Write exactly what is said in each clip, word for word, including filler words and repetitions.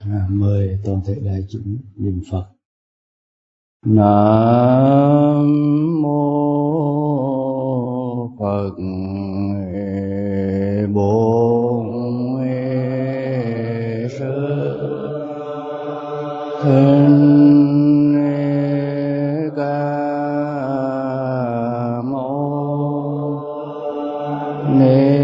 À, mời toàn thể đại chúng niệm Phật. Nam mô Phật Bổn Sư Thích Ca Mâu Ni.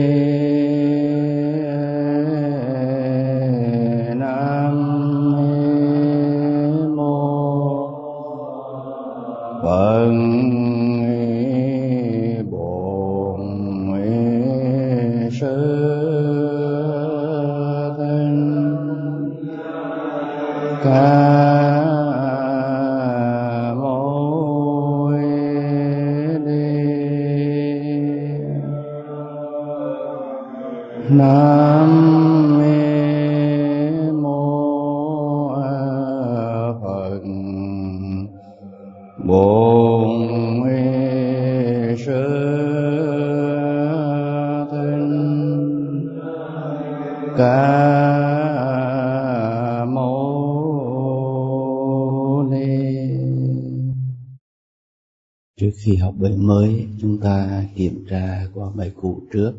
Trước khi học bài mới, chúng ta kiểm tra qua bài cũ trước.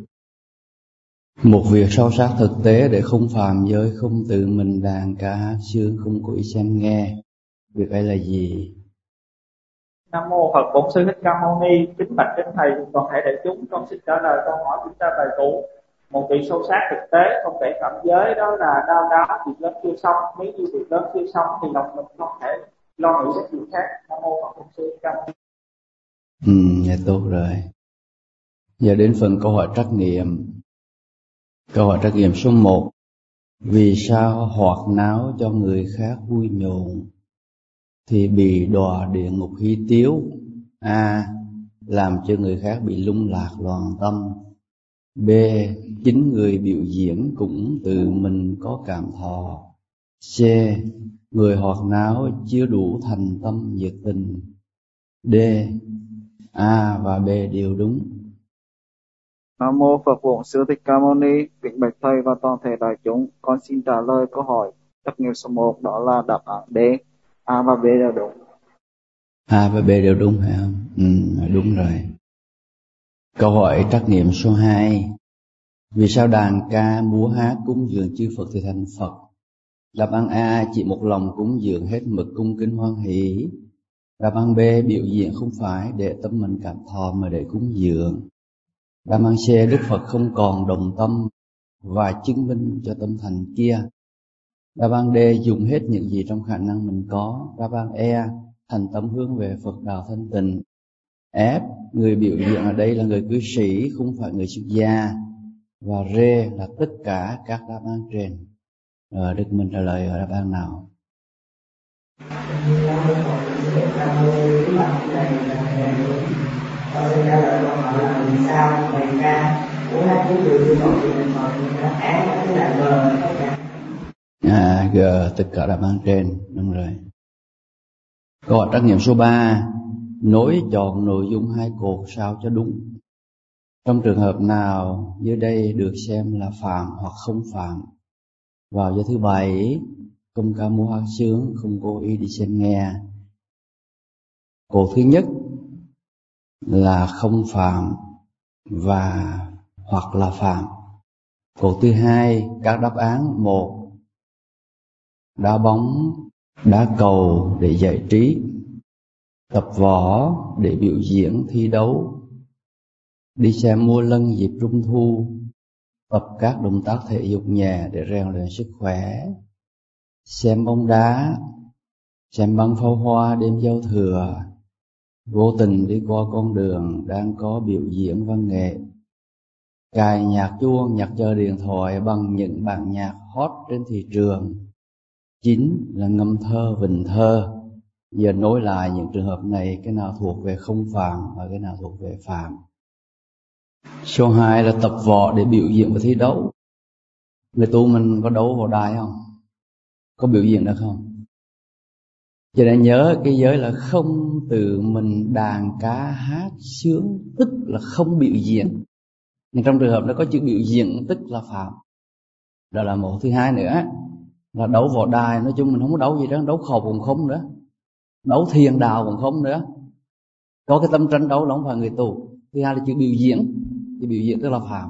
Một việc sâu sắc thực tế để không phàm giới, không tự mình đàn ca hát sướng, không có ý xem nghe. Việc ấy là gì? Nam mô Phật Bổn Sư Thích Ca Mâu Ni. Kính bạch trên thầy toàn thể đại chúng, con xin trả lời câu hỏi chúng ta bài cũ. Một việc sâu sắc thực tế không thể phạm giới, đó là đau đáu việc lớn chưa xong. Nếu như việc lớn chưa xong thì lòng mình không thể lo nghĩ đến chuyện khác. Nam mô Phật Bổn Sư Thích Ca Mâu Ni. Ừ, nghe tốt rồi. Giờ đến phần câu hỏi trắc nghiệm. Câu hỏi trắc nghiệm số một. Vì sao hoạt náo cho người khác vui nhộn thì bị đọa địa ngục hí tiếu? A. Làm cho người khác bị lung lạc loạn tâm. B. Chính người biểu diễn cũng tự mình có cảm thọ. C. Người hoạt náo chưa đủ thành tâm nhiệt tình. D. A và B đều đúng. Nam mô Phật Bổn Sư Thích Ca Mâu Ni. Kính bạch thầy và toàn thể đại chúng, con xin trả lời câu hỏi trắc nghiệm số một, đó là đáp án D. A và B đều đúng. A và B đều đúng phải không? Ừ, đúng rồi. Câu hỏi trắc nghiệm số hai. Vì sao đàn ca múa hát cúng dường chư Phật thì thành Phật? Đáp án A. Chỉ một lòng cúng dường hết mực cung kính hoan hỷ. Đáp án B. Biểu diễn không phải để tâm mình cảm thọ mà để cúng dường. Đáp án C. Đức Phật không còn đồng tâm và chứng minh cho tâm thành kia. Đáp án D. Dùng hết những gì trong khả năng mình có. Đáp án E. Thành tâm hướng về Phật đạo thanh tịnh. F. Người biểu diễn ở đây là người cư sĩ, không phải người xuất gia. Và R là tất cả các đáp án trên. Rồi, Đức Minh trả lời ở đáp án nào? Tôi sẽ trả lời câu hỏi là vì sao bài ca của hai chú người đi một thì mình một đáp án đó là G tất cả. À, G tất cả đáp án trên, đúng rồi. Câu hỏi trắc nghiệm số ba. Nối chọn nội dung hai cột sao cho đúng. Trong trường hợp nào dưới đây được xem là phạm hoặc không phạm? Vào giờ thứ bảy, công ca múa hát sướng, không cố ý đi xem nghe. Cột thứ nhất là không phạm và hoặc là phạm. Cột thứ hai, các đáp án: một, đá bóng, đá cầu để giải trí, tập võ để biểu diễn thi đấu, đi xem mua lân dịp trung thu, tập các động tác thể dục nhẹ để rèn luyện sức khỏe, xem bóng đá, xem bắn pháo hoa đêm giao thừa, vô tình đi qua con đường đang có biểu diễn văn nghệ, cài nhạc chuông, nhạc chờ điện thoại bằng những bản nhạc hot trên thị trường. Chính là ngâm thơ, vịnh thơ. Giờ nối lại những trường hợp này, cái nào thuộc về không phạm và cái nào thuộc về phạm. Số hai là tập võ để biểu diễn và thi đấu. Người tu mình có đấu vào đài không? Có biểu diễn được không? Cho nên nhớ cái giới là không tự mình đàn cá hát sướng, tức là không biểu diễn. Nhưng trong trường hợp đó có chữ biểu diễn tức là phạm. Đó là một. Thứ hai nữa, là đấu võ đài. Nói chung mình không có đấu gì đó, đấu khẩu cũng không nữa, đấu thiền đạo cũng không nữa. Có cái tâm tranh đấu là không phải người tu. Thứ hai là chữ biểu diễn, chữ biểu diễn tức là phạm.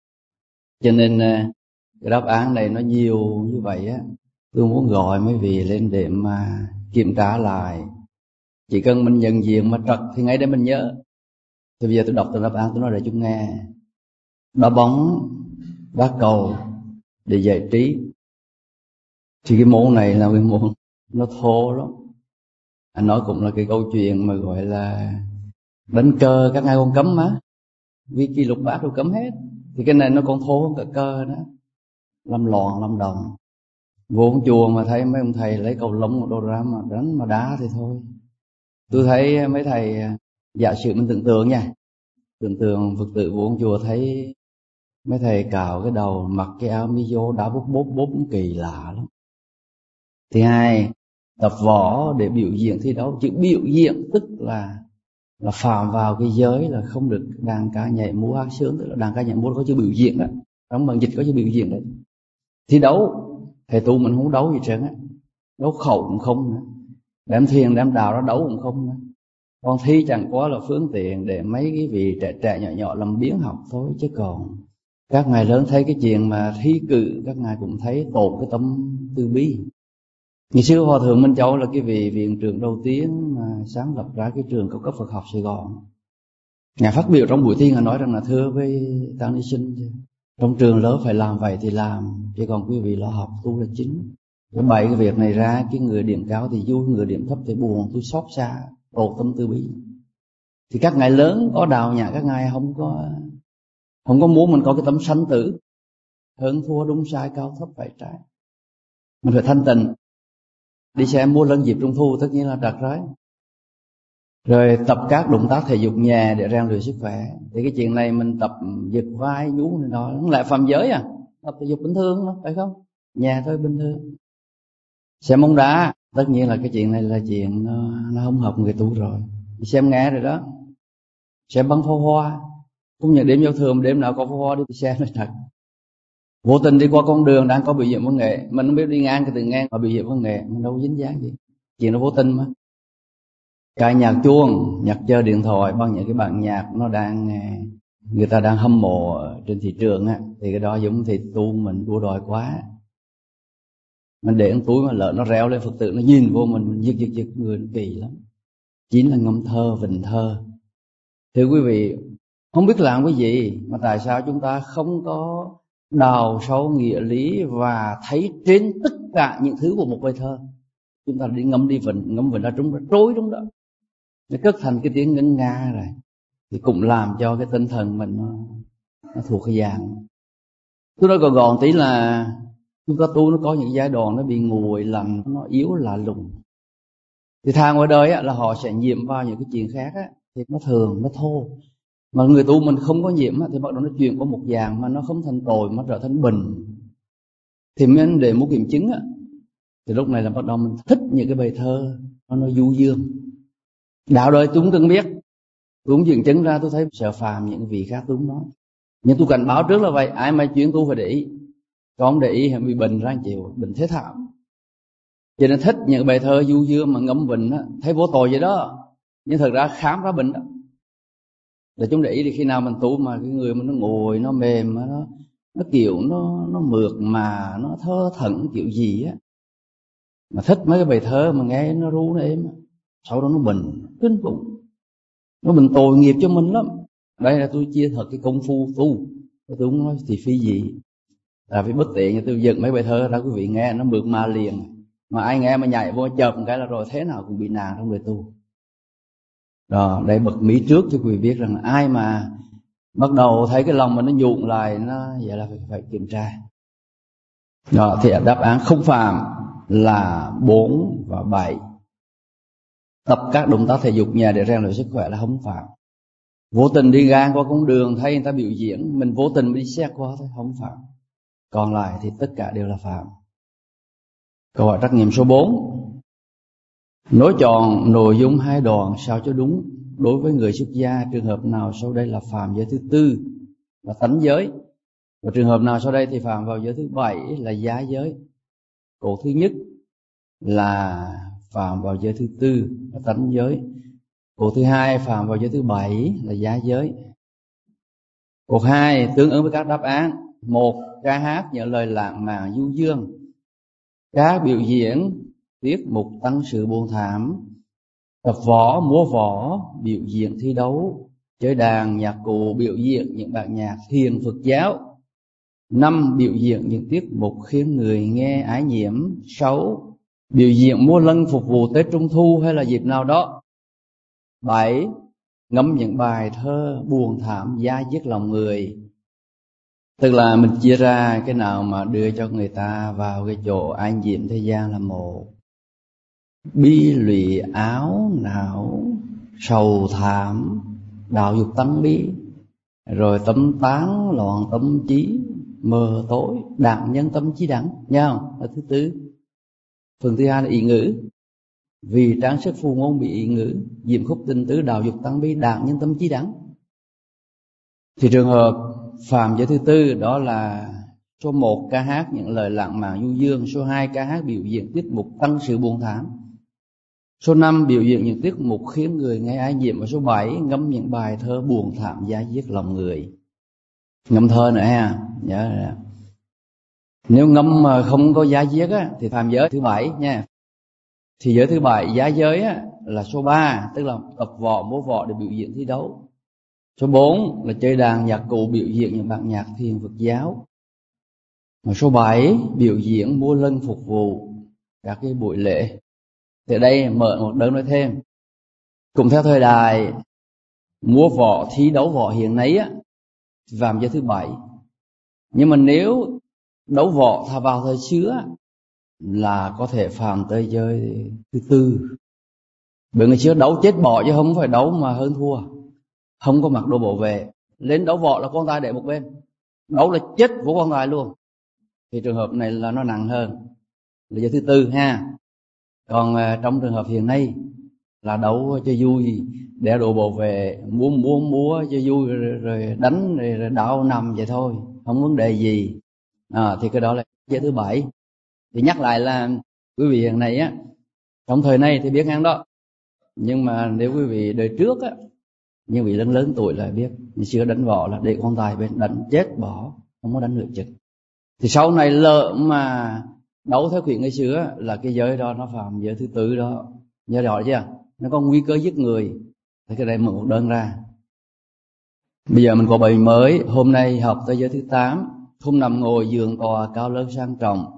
Cho nên cái đáp án này nó nhiều như vậy á, tôi muốn gọi mấy vị lên để mà kiểm tra lại. Chỉ cần mình nhận diện mà trật thì ngay để mình nhớ. Thì bây giờ tôi đọc từ đáp án, tôi nói để chúng nghe. Đá bóng, đá cầu để giải trí. Thì cái môn này là cái môn nó thô lắm. Anh nói cũng là cái câu chuyện mà gọi là đánh cờ các ngài còn cấm á, vì kỷ lục bát đều cấm hết. Thì cái này nó còn thô hơn cả cờ đó, lâm loạn lâm đồng. Vô chùa mà thấy mấy ông thầy lấy cầu lông đồ ra mà đánh mà đá thì thôi. Tôi thấy mấy thầy, giả sử mình tưởng tượng nha, tưởng tượng Phật tử vô chùa thấy mấy thầy cạo cái đầu, mặc cái áo mizo đá bốp bốp bốp cũng kỳ lạ lắm. Thứ hai, tập võ để biểu diễn thi đấu. Chữ biểu diễn tức là là phạm vào cái giới là không được đàn ca nhảy múa hát sướng, tức là đàn ca nhảy múa có chữ biểu diễn đó, trong bản dịch có chữ biểu diễn đấy. Thi đấu, thầy tu mình không đấu gì trơn á, đấu khẩu cũng không nữa, đem thiền đem đạo đó đấu cũng không nữa. Còn thi chẳng quá là phương tiện để mấy cái vị trẻ trẻ nhỏ nhỏ làm biến học thôi, chứ còn các ngài lớn thấy cái chuyện mà thi cử, các ngài cũng thấy tổn cái tâm từ bi. Ngày xưa Hòa Thượng Minh Châu là cái vị viện trưởng đầu tiên mà sáng lập ra cái trường cao cấp Phật học Sài Gòn. Ngài phát biểu trong buổi thi, Ngài nói rằng là thưa với Tăng Ni Sinh, trong trường lớp phải làm vậy thì làm, chứ còn quý vị lo học tu là chính. Với bảy cái việc này ra, cái người điểm cao thì vui, người điểm thấp thì buồn, tôi xót xa, tột tâm từ bi. Thì các ngài lớn có đạo nhà, các ngài không có không có muốn mình có cái tâm sanh tử, hơn thua đúng sai cao thấp phải trái. Mình phải thanh tịnh. Đi xem mua lân dịp trung thu tất nhiên là trật rồi. Rồi tập các động tác thể dục nhà để rèn luyện sức khỏe. Thì cái chuyện này mình tập giật vai nhú này đó, nó lại phạm giới à. Tập thể dục bình thường đó, phải không? Nhà thôi bình thường. Xem bóng đá, tất nhiên là cái chuyện này là chuyện nó, nó không hợp người tu rồi. Đi xem nghe rồi đó. Xem bắn pháo hoa, cũng như đêm giao thừa, đêm nào có pháo hoa đi xem là thật. Vô tình đi qua con đường đang có biểu diễn văn nghệ, mình không biết đi ngang cái từ ngang mà biểu diễn văn nghệ, mình đâu có dính dáng gì. Chuyện nó vô tình mà. Cái nhạc chuông, nhạc chơi điện thoại bằng những cái bản nhạc nó đang người ta đang hâm mộ trên thị trường á, thì cái đó giống thì tu mình đua đòi quá. Mình để cái túi mà lỡ nó réo lên, Phật tử nó nhìn vô mình, mình giật giật giật người nó kỳ lắm. Chính là ngâm thơ, vịnh thơ. Thưa quý vị, không biết làm cái gì mà tại sao chúng ta không có đào sâu nghĩa lý và thấy trên tất cả những thứ của một bài thơ. Chúng ta đi ngâm đi vịnh, ngâm vịnh ra trúng nó trối đúng đó, nó cất thành cái tiếng ngân nga rồi, thì cũng làm cho cái tinh thần mình nó, nó thuộc cái dạng. Tôi nói còn gọn tí là chúng ta tu nó có những giai đoạn nó bị nguội lạnh, nó yếu lạ lùng. Thì thà ngoài đời á, là họ sẽ nhiễm vào những cái chuyện khác á, thì nó thường, nó thô. Mà người tu mình không có nhiễm á, thì bắt đầu nó chuyển qua một dạng mà nó không thành tội mà trở thành bình. Thì mình để muốn kiểm chứng á, thì lúc này là bắt đầu mình thích những cái bài thơ nó nó du dương. Đạo đời tôi cũng cần biết, tôi cũng dựng chứng ra, tôi thấy sợ phàm những vị khác tôi cũng nói. Nhưng tôi cảnh báo trước là vậy, ai mà chuyên tu phải để ý, còn không để ý thì bị bệnh ra chịu, bệnh thế thảm. Cho nên thích những bài thơ du dương mà ngẫm bệnh á, thấy vô tội vậy đó, nhưng thật ra khám ra bệnh đó. Để chúng để ý thì khi nào mình tu mà cái người mà nó ngồi, nó mềm, mà nó nó kiểu nó nó mượt mà nó thơ thẩn kiểu gì á, mà thích mấy cái bài thơ mà nghe nó ru nó êm, sau đó nó bệnh kinh khủng, nó bệnh tội nghiệp cho mình lắm. Đây là tôi chia thật cái công phu tu, tôi không nói thì phi gì, là vì bất tiện, tôi dựng mấy bài thơ ra quý vị nghe nó mượt mà liền, mà ai nghe mà nhảy vô chợp một cái là rồi thế nào cũng bị nạn trong đời tu. Đó, đây bật mí trước cho quý vị biết rằng ai mà bắt đầu thấy cái lòng mà nó nhụn lại, nó vậy là phải, phải kiểm tra. Đó, thì đáp án không phạm là bốn và bảy. Tập các động tác thể dục nhà để rèn luyện sức khỏe là không phạm. Vô tình đi ngang qua con đường thấy người ta biểu diễn, mình vô tình đi xét qua thôi, không phạm. Còn lại thì tất cả đều là phạm. Câu hỏi trắc nghiệm số bốn. Nói chọn nội dung hai đoạn sao cho đúng. Đối với người xuất gia, trường hợp nào sau đây là phạm giới thứ tư là tánh giới, và trường hợp nào sau đây thì phạm vào giới thứ bảy là giá giới. Cột thứ nhất là phạm vào giới thứ tư là tánh giới. Cột thứ hai phạm vào giới thứ bảy là giá giới. Cột hai tương ứng với các đáp án: một, ca hát những lời lãng mạn du dương, các biểu diễn tiết mục tăng sự buồn thảm, tập võ múa võ, biểu diễn thi đấu, chơi đàn nhạc cụ, biểu diễn những bản nhạc thiền Phật giáo. Năm, biểu diễn những tiết mục khiến người nghe ái nhiễm. Sáu, biểu diễn múa lân phục vụ Tết Trung Thu hay là dịp nào đó. Bảy, ngâm những bài thơ buồn thảm da diết lòng người. Tức là mình chia ra cái nào mà đưa cho người ta vào cái chỗ an diệm thế gian là một, bi lụy áo não sầu thảm đạo dục tăng bi, rồi tâm tán loạn tâm trí mờ tối đặng nhân tâm trí đẳng nha không? Là thứ tư. Phần thứ hai là ý ngữ, vì tráng sức phù ngôn bị ý ngữ, diệm khúc tình tứ đạo dục tăng bi đặng nhân tâm trí đẳng. Thì trường hợp phạm giới thứ tư đó là số một, ca hát những lời lãng mạn du dương. Số hai, ca hát biểu diễn tiết mục tăng sự buồn thảm. Số năm, biểu diễn những tiết mục khiến người nghe ái nhiễm. Và số bảy, ngâm những bài thơ buồn thảm da diết lòng người. Ngâm thơ nữa ha, nhớ ra. Nếu ngâm mà không có giá diết á, thì phạm giới thứ bảy nha. Thì giới thứ bảy giá giới á, là số ba, tức là tập võ múa võ để biểu diễn thi đấu. Số bốn là chơi đàn nhạc cụ, biểu diễn những bản nhạc thiền Phật giáo. Và số bảy, biểu diễn múa lân phục vụ các cái buổi lễ. Từ đây mở một đơn nói thêm, cùng theo thời đại múa võ thi đấu võ hiện nay á, phạm giới thứ bảy. Nhưng mà nếu đấu võ thà vào thời xưa là có thể phạm tới giới thứ tư. Bởi người xưa đấu chết bỏ chứ không phải đấu mà hơn thua, không có mặc đồ bảo vệ. Lên đấu võ là quan tài để một bên, đấu là chết của quan tài luôn. Thì trường hợp này là nó nặng hơn, là giới thứ tư ha. Còn uh, trong trường hợp hiện nay là đấu cho vui, để đồ bảo vệ, múa múa múa cho vui, rồi, rồi đánh rồi, rồi đau nằm vậy thôi, không vấn đề gì. À, thì cái đó là giới thứ bảy. Thì nhắc lại là quý vị hiện nay á, trong thời này thì biết ngang đó. Nhưng mà nếu quý vị đời trước á, nhưng vị lớn lớn tuổi là biết, ngày xưa đánh võ là để quan tài bên, đánh chết bỏ, không có đánh nửa chừng. Thì sau này lỡ mà đấu theo khuyến ngày xưa là cái giới đó nó phạm giới thứ tư đó, nhớ rõ chưa? Nó có nguy cơ giết người. Thì cái này mở một đơn ra. Bây giờ mình có bài mới, hôm nay học tới giới thứ tám, không nằm ngồi giường tòa cao lớn sang trọng.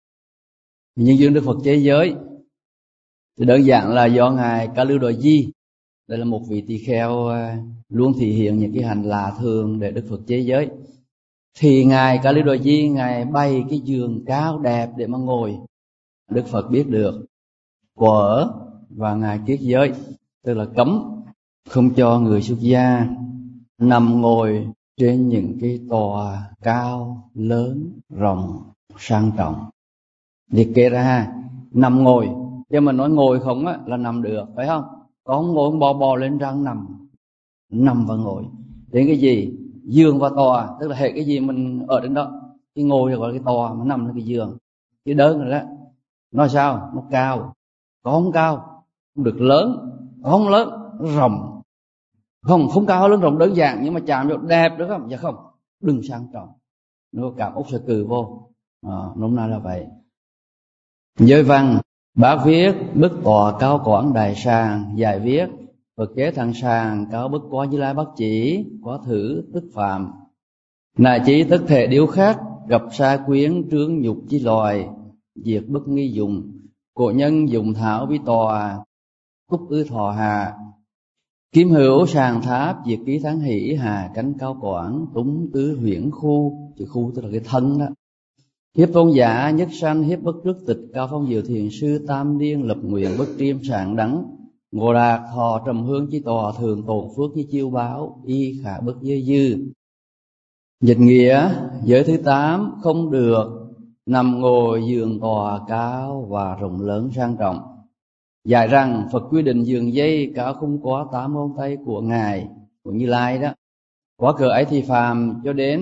Nhân duyên Đức Phật chế giới thì đơn giản là do ngài Ca Lưu Đòi Di, đây là một vị tỳ kheo luôn thể hiện những cái hành lạ thường để Đức Phật chế giới. Thì ngài Ca Lưu Đòi Di, ngài bày cái giường cao đẹp để mà ngồi. Đức Phật biết được, quở và ngài kiết giới, tức là cấm không cho người xuất gia nằm ngồi trên những cái tòa cao lớn rộng sang trọng. Liệt kê ra ha, nằm ngồi, chứ mình nói ngồi không á là nằm được, phải không? Có không ngồi không bò bò lên răng nằm, nằm và ngồi. Đến cái gì? Giường và tòa, tức là hệ cái gì mình ở trên đó. Cái ngồi gọi là cái tòa, mà nằm là cái giường. Cái đơn rồi đó. Nói sao? Nó cao. Có không cao, không được lớn. Có không lớn, rộng. Không, không cao lớn rộng đơn giản, nhưng mà chạm vào đẹp được không? Dạ không, đừng sang trọng. Nó cảm ốc sẽ cừ vô. À, nôm na là vậy. Giới văn, bác viết bức tòa cao quảng đại sàng, giải viết Phật chế thăng sàng cao bức quá Như Lai Bát Chỉ, quá thử tức phạm. Nại chỉ tức thể điếu khác, gặp sa quyến trướng nhục chi loài, diệt bất nghi dùng, cổ nhân dùng thảo vi tòa, cúc ư thọ hạ. Kim hữu sàng tháp, diệt ký tháng hỷ, hà cánh cao quảng, túng tứ huyễn khu, chữ khu tức là cái thân đó. Hiếp tôn giả nhất sanh, hiếp bất trước tịch, cao phong diệu thiền sư tam niên, lập nguyện bất triêm sạng đắng. Ngộ đạt thọ trầm hương chi tòa, thường tồn phước chi chiêu báo, y khả bất dư dư. Dịch nghĩa, giới thứ tám không được nằm ngồi giường tòa cao và rộng lớn sang trọng. Dạy rằng Phật quy định giường dây cao không quá tám ngón tay của Ngài, của Như Lai đó. Quá cỡ ấy thì phàm cho đến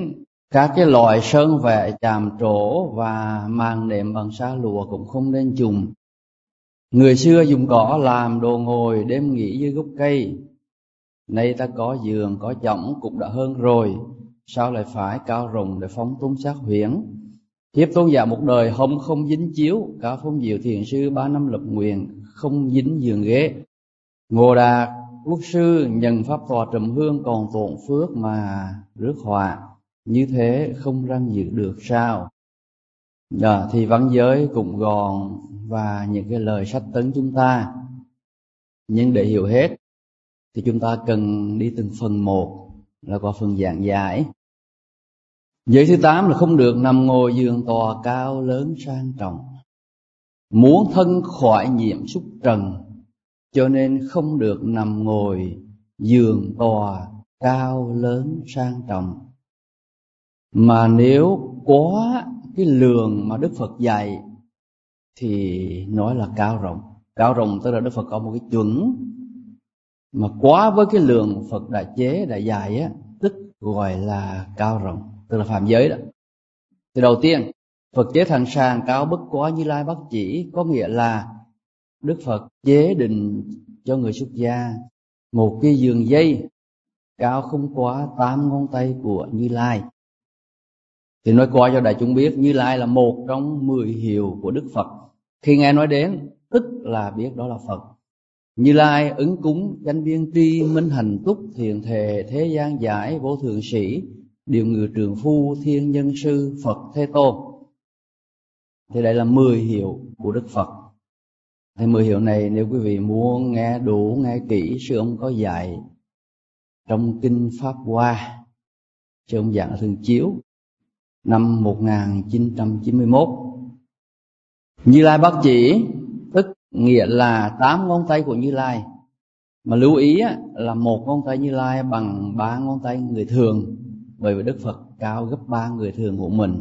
Các cái loại sơn vẽ chàm trổ và màn nệm bằng sa lụa cũng không nên dùng. Người xưa dùng cỏ làm đồ ngồi đêm nghỉ dưới gốc cây. Nay ta có giường, có chõng cũng đã hơn rồi, sao lại phải cao rồng để phóng túng sát huyễn? Thiếp tôn giả một đời hồng không dính chiếu, Cao Phong Diệu thiền sư ba năm lập nguyện, không dính giường ghế. Ngô Đạt quốc sư nhận pháp tòa trầm hương, còn tổn phước mà rước họa, như thế không răng giữ được sao? Đó, thì văn giới cũng gọn và những cái lời sách tấn chúng ta, nhưng để hiểu hết thì chúng ta cần đi từng phần một, là qua phần giảng giải. Giới thứ tám là không được nằm ngồi giường tòa cao lớn sang trọng. Muốn thân khỏi nhiễm xúc trần, cho nên không được nằm ngồi giường tòa cao lớn sang trọng. Mà nếu quá cái lượng mà Đức Phật dạy thì nói là cao rộng. Cao rộng tức là Đức Phật có một cái chuẩn, mà quá với cái lượng Phật đã chế, đã dạy á, tức gọi là cao rộng, tức là phạm giới đó. Thì đầu tiên, Phật chế thằng sàng cao bất quá Như Lai bất chỉ, có nghĩa là Đức Phật chế định cho người xuất gia một cái giường dây cao không quá tám ngón tay của Như Lai. Thì nói qua cho đại chúng biết, Như Lai là một trong mười hiệu của Đức Phật. Khi nghe nói đến, tức là biết đó là Phật. Như Lai ứng cúng, chánh biên tri, minh hành túc, thiền thề, thế gian giải, vô thượng sĩ, điều ngự trường phu, thiên nhân sư, Phật Thế Tôn. Thì đây là mười hiệu của Đức Phật. Thì mười hiệu này nếu quý vị muốn nghe đủ, nghe kỹ, sư ông có dạy trong Kinh Pháp Hoa, sư ông giảng ở Thường Chiếu năm một nghìn chín trăm chín mươi mốt. Như Lai Bát Chỉ tức nghĩa là tám ngón tay của Như Lai. Mà lưu ý á, là một ngón tay Như Lai bằng ba ngón tay người thường, bởi vì Đức Phật cao gấp ba người thường của mình.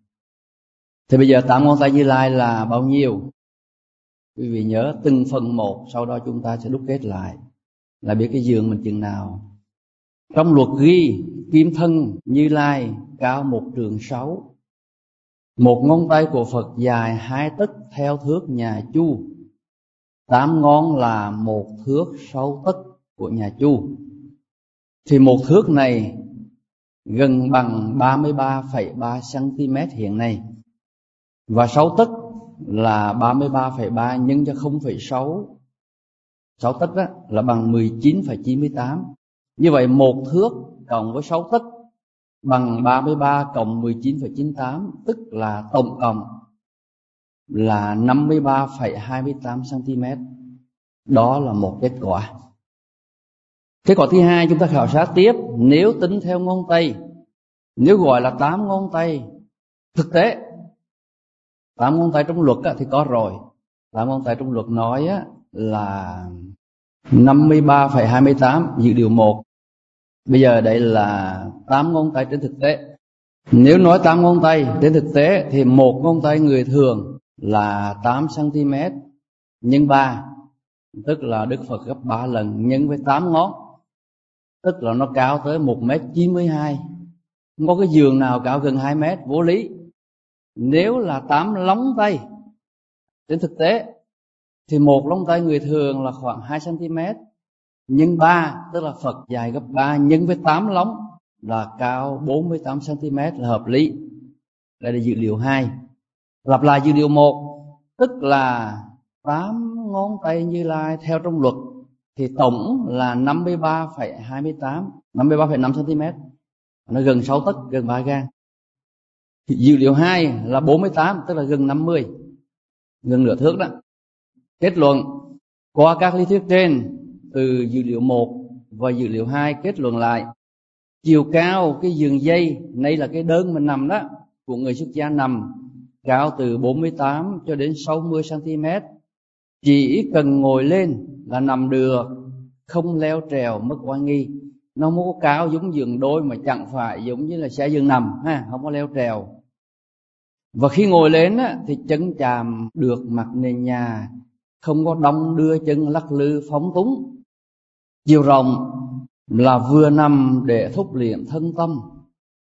Thì bây giờ tám ngón tay Như Lai là bao nhiêu? Quý vị nhớ từng phần một, sau đó chúng ta sẽ đúc kết lại là biết cái giường mình chừng nào. Trong luật ghi kim thân Như Lai cao một trượng sáu, một ngón tay của Phật dài hai tấc theo thước nhà Chu, tám ngón là một thước sáu tấc của nhà Chu. Thì một thước này gần bằng ba mươi ba phẩy ba xăng-ti-mét hiện nay, và sáu tấc là ba mươi ba phẩy ba nhân cho không phẩy sáu, sáu tấc đó là bằng mười chín phẩy chín mươi tám. Như vậy một thước cộng với sáu tấc bằng ba mươi ba cộng mười chín phẩy chín mươi tám, tức là tổng cộng là năm mươi ba phẩy hai mươi tám xăng-ti-mét. Đó là một kết quả. Kết quả thứ hai, chúng ta khảo sát tiếp. Nếu tính theo ngón tay, nếu gọi là tám ngón tay thực tế, tám ngón tay trong luật thì có rồi. Tám ngón tay trong luật nói là năm mươi ba phẩy hai mươi tám dự điều một. Bây giờ đây là tám ngón tay trên thực tế. Nếu nói tám ngón tay trên thực tế thì một ngón tay người thường là tám xăng-ti-mét nhân ba, tức là Đức Phật gấp ba lần, nhân với tám ngón, tức là nó cao tới một mét chín mươi hai. Không có cái giường nào cao gần hai mét, vô lý. Nếu là tám lóng tay trên thực tế thì một lóng tay người thường là khoảng hai xăng-ti-mét nhân ba, tức là Phật dài gấp ba, nhân với tám lóng là cao bốn mươi tám xăng-ti-mét là hợp lý. Đây là dữ liệu hai. Lặp lại dữ liệu một, tức là tám ngón tay Như Lai theo trong luật thì tổng là năm mươi ba phẩy hai mươi tám, năm mươi ba phẩy năm xăng-ti-mét. Nó gần sáu tấc, gần ba gang. Dữ liệu hai là bốn mươi tám, tức là gần năm mươi, gần nửa thước đó. Kết luận qua các lý thuyết trên, từ dữ liệu một và dữ liệu hai kết luận lại chiều cao cái giường dây, này là cái đơn mình nằm đó, của người xuất gia nằm, cao từ bốn mươi tám cho đến sáu mươi xăng-ti-mét. Chỉ cần ngồi lên là nằm được, không leo trèo mất oai nghi. Nó không có cao giống giường đôi, mà chẳng phải giống như là xe giường nằm ha, không có leo trèo. Và khi ngồi lên á, thì chân chạm được mặt nền nhà, không có đong đưa chân lắc lư phóng túng. Chiều rộng là vừa nằm để thúc luyện thân tâm,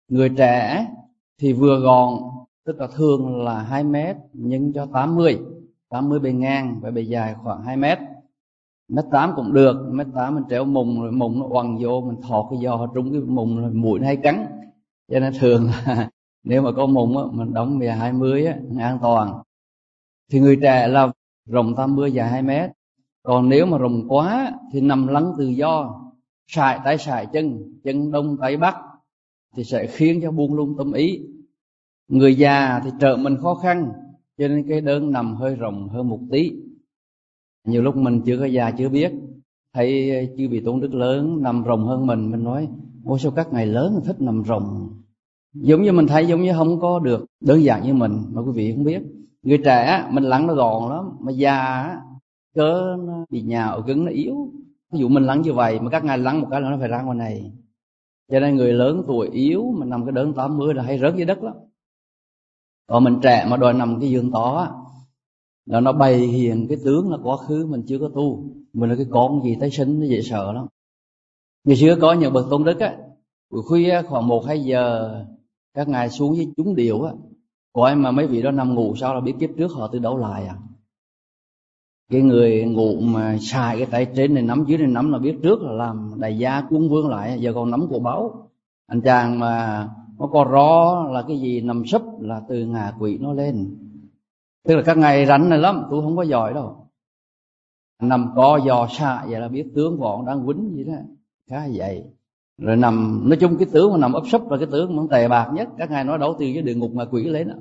Người trẻ thì vừa gọn, tức là thường là hai mét nhân cho tám mươi, tám mươi bề ngang và bề dài khoảng hai mét. Mét tám cũng được, mét tám mình treo mùng rồi mùng nó oằn vô, mình thọt cái giò trúng cái mùng rồi mũi nó hay cắn. Cho nên thường là nếu mà có mùng á, mình đóng bề hai mươi á, an toàn. Thì người trẻ là rộng tám mươi dài hai mét. Còn nếu mà rộng quá thì nằm lắng tự do, sải tay sải chân, chân đông tay bắc thì sẽ khiến cho buông lung tâm ý. Người già thì trợ mình khó khăn, cho nên cái đơn nằm hơi rộng hơn một tí. Nhiều lúc mình chưa có già chưa biết, thấy chư vị tôn đức lớn nằm rộng hơn mình, mình nói ôi sao các ngài lớn thích nằm rộng. Giống như mình thấy giống như không có được đơn giản như mình, mà quý vị không biết. Người trẻ mình lắng nó gọn lắm, mà già cớ nó bị nhào cứng nó yếu. Ví dụ mình lắng như vậy mà các ngài lắng một cái là nó phải ra ngoài này. Cho nên người lớn tuổi yếu mà nằm cái đớn tám mươi là hay rớt dưới đất lắm. Còn mình trẻ mà đòi nằm cái giường to là nó bày hiện cái tướng là quá khứ mình chưa có tu, mình là cái con gì tái sinh nó dễ sợ lắm. Ngày xưa có những bậc tôn đức á, buổi khuya khoảng một hai giờ các ngài xuống với chúng điều á, coi mà mấy vị đó nằm ngủ sao là biết kiếp trước họ từ đâu lại à. Cái người ngủ mà xài cái tay trên này nắm dưới này nắm là biết trước là làm đại gia quân vương lại, giờ còn nắm cổ báo. Anh chàng mà nó có ro là cái gì nằm sấp là từ ngạ quỷ nó lên. Tức là các ngài rảnh này lắm, tôi không có giỏi đâu. Nằm co giò xạ vậy là biết tướng bọn đang quýnh gì đó, khá vậy. Rồi nằm, nói chung cái tướng mà nằm ấp sấp là cái tướng nó tè bạc nhất. Các ngài nói đấu từ cái địa ngục ngạ quỷ lên đó.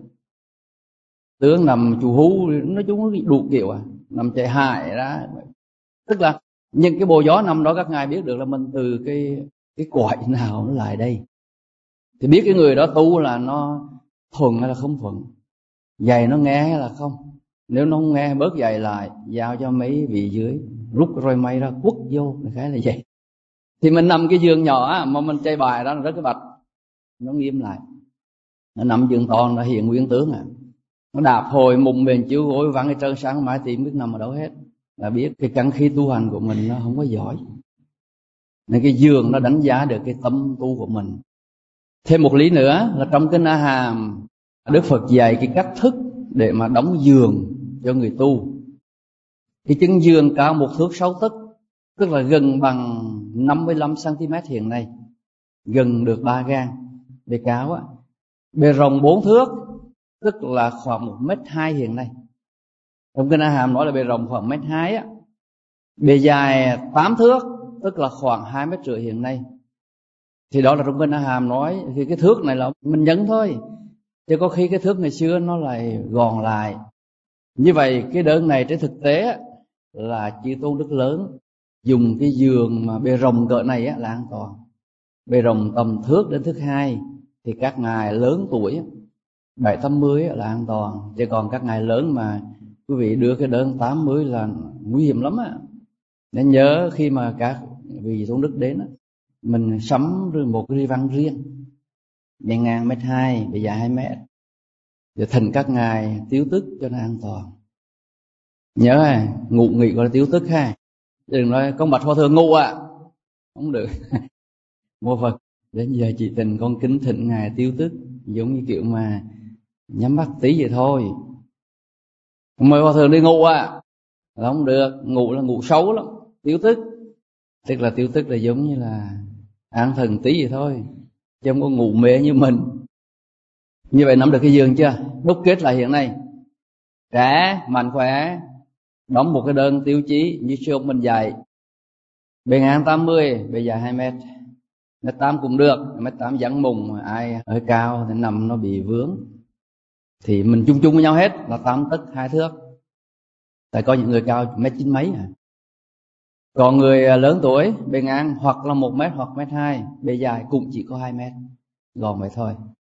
Tướng nằm chù hú, nói chung nó đủ kiểu à, nằm chạy hại ra. Tức là những cái bộ gió nằm đó các ngài biết được là mình từ cái cái cõi nào nó lại đây. Thì biết cái người đó tu là nó thuận hay là không thuận, dày nó nghe hay là không. Nếu nó không nghe bớt dày lại, giao cho mấy vị dưới rút rồi may ra quất vô, là cái là vậy. Thì mình nằm cái giường nhỏ mà mình chơi bài đó là rất cái bạch, nó nghiêm lại. Nó nằm giường to là hiện nguyên tướng à. Nó đạp hồi mùng bền chiếu gối vắng cái trơn sáng mãi tìm biết nằm ở đâu hết, là biết cái căn khí tu hành của mình nó không có giỏi. Nên cái giường nó đánh giá được cái tâm tu của mình. Thêm một lý nữa là trong kinh A Hàm, Đức Phật dạy cái cách thức để mà đóng giường cho người tu. Cái chân giường cao một thước sáu tấc, tức là gần bằng năm mươi lăm xăng-ti-mét hiện nay, gần được ba gang. Bề cao á, bề rộng bốn thước, tức là khoảng một mét hai hiện nay. Trong kinh A Hàm nói là bề rộng khoảng mét hai á, bề dài tám thước, tức là khoảng hai mét rưỡi hiện nay. Thì đó là trong kinh A Hàm nói, thì cái thước này là mình nhấn thôi, chứ có khi cái thước ngày xưa nó lại gòn lại. Như vậy cái đơn này trên thực tế là chư tôn đức lớn dùng cái giường mà bề rộng cỡ này á, là an toàn. Bề rộng tầm thước đến thước hai thì các ngài lớn tuổi bảy tám mươi là an toàn. Chứ còn các ngài lớn mà quý vị đưa cái đơn tám mươi là nguy hiểm lắm á. Nên nhớ khi mà các vị tôn đức đến á, mình sắm rồi một cái văn riêng, bề ngang mét hai, bề dài hai mét, để thành các ngài tiếu tức cho nó an toàn. Nhớ à, ngụ nghỉ gọi là tiếu tức ha. Đừng nói con bạch hòa thượng ngu à, không được. Mô Phật, đến giờ chị Tình con kính thịnh ngài tiếu tức, giống như kiểu mà nhắm mắt tí vậy thôi. Mời hòa thượng đi ngủ à, không được, ngủ là ngủ xấu lắm. Tiếu tức, tức là tiếu tức là giống như là an thần tí vậy thôi, chứ không có ngủ mê như mình. Như vậy nắm được cái giường chưa? Đúc kết lại hiện nay, trẻ mạnh khỏe, đóng một cái đơn tiêu chí như sư ông mình dạy, bề ngang tám mươi, bề dài hai mét. Mét tám cũng được, mét tám dáng mùng, ai hơi cao thì nằm nó bị vướng thì mình chung chung với nhau hết là tám tấc hai thước. Tại có những người cao mét chín mấy à. Còn người lớn tuổi bề ngang hoặc là một mét hoặc mét hai, bề dài cũng chỉ có hai mét, gọn vậy thôi.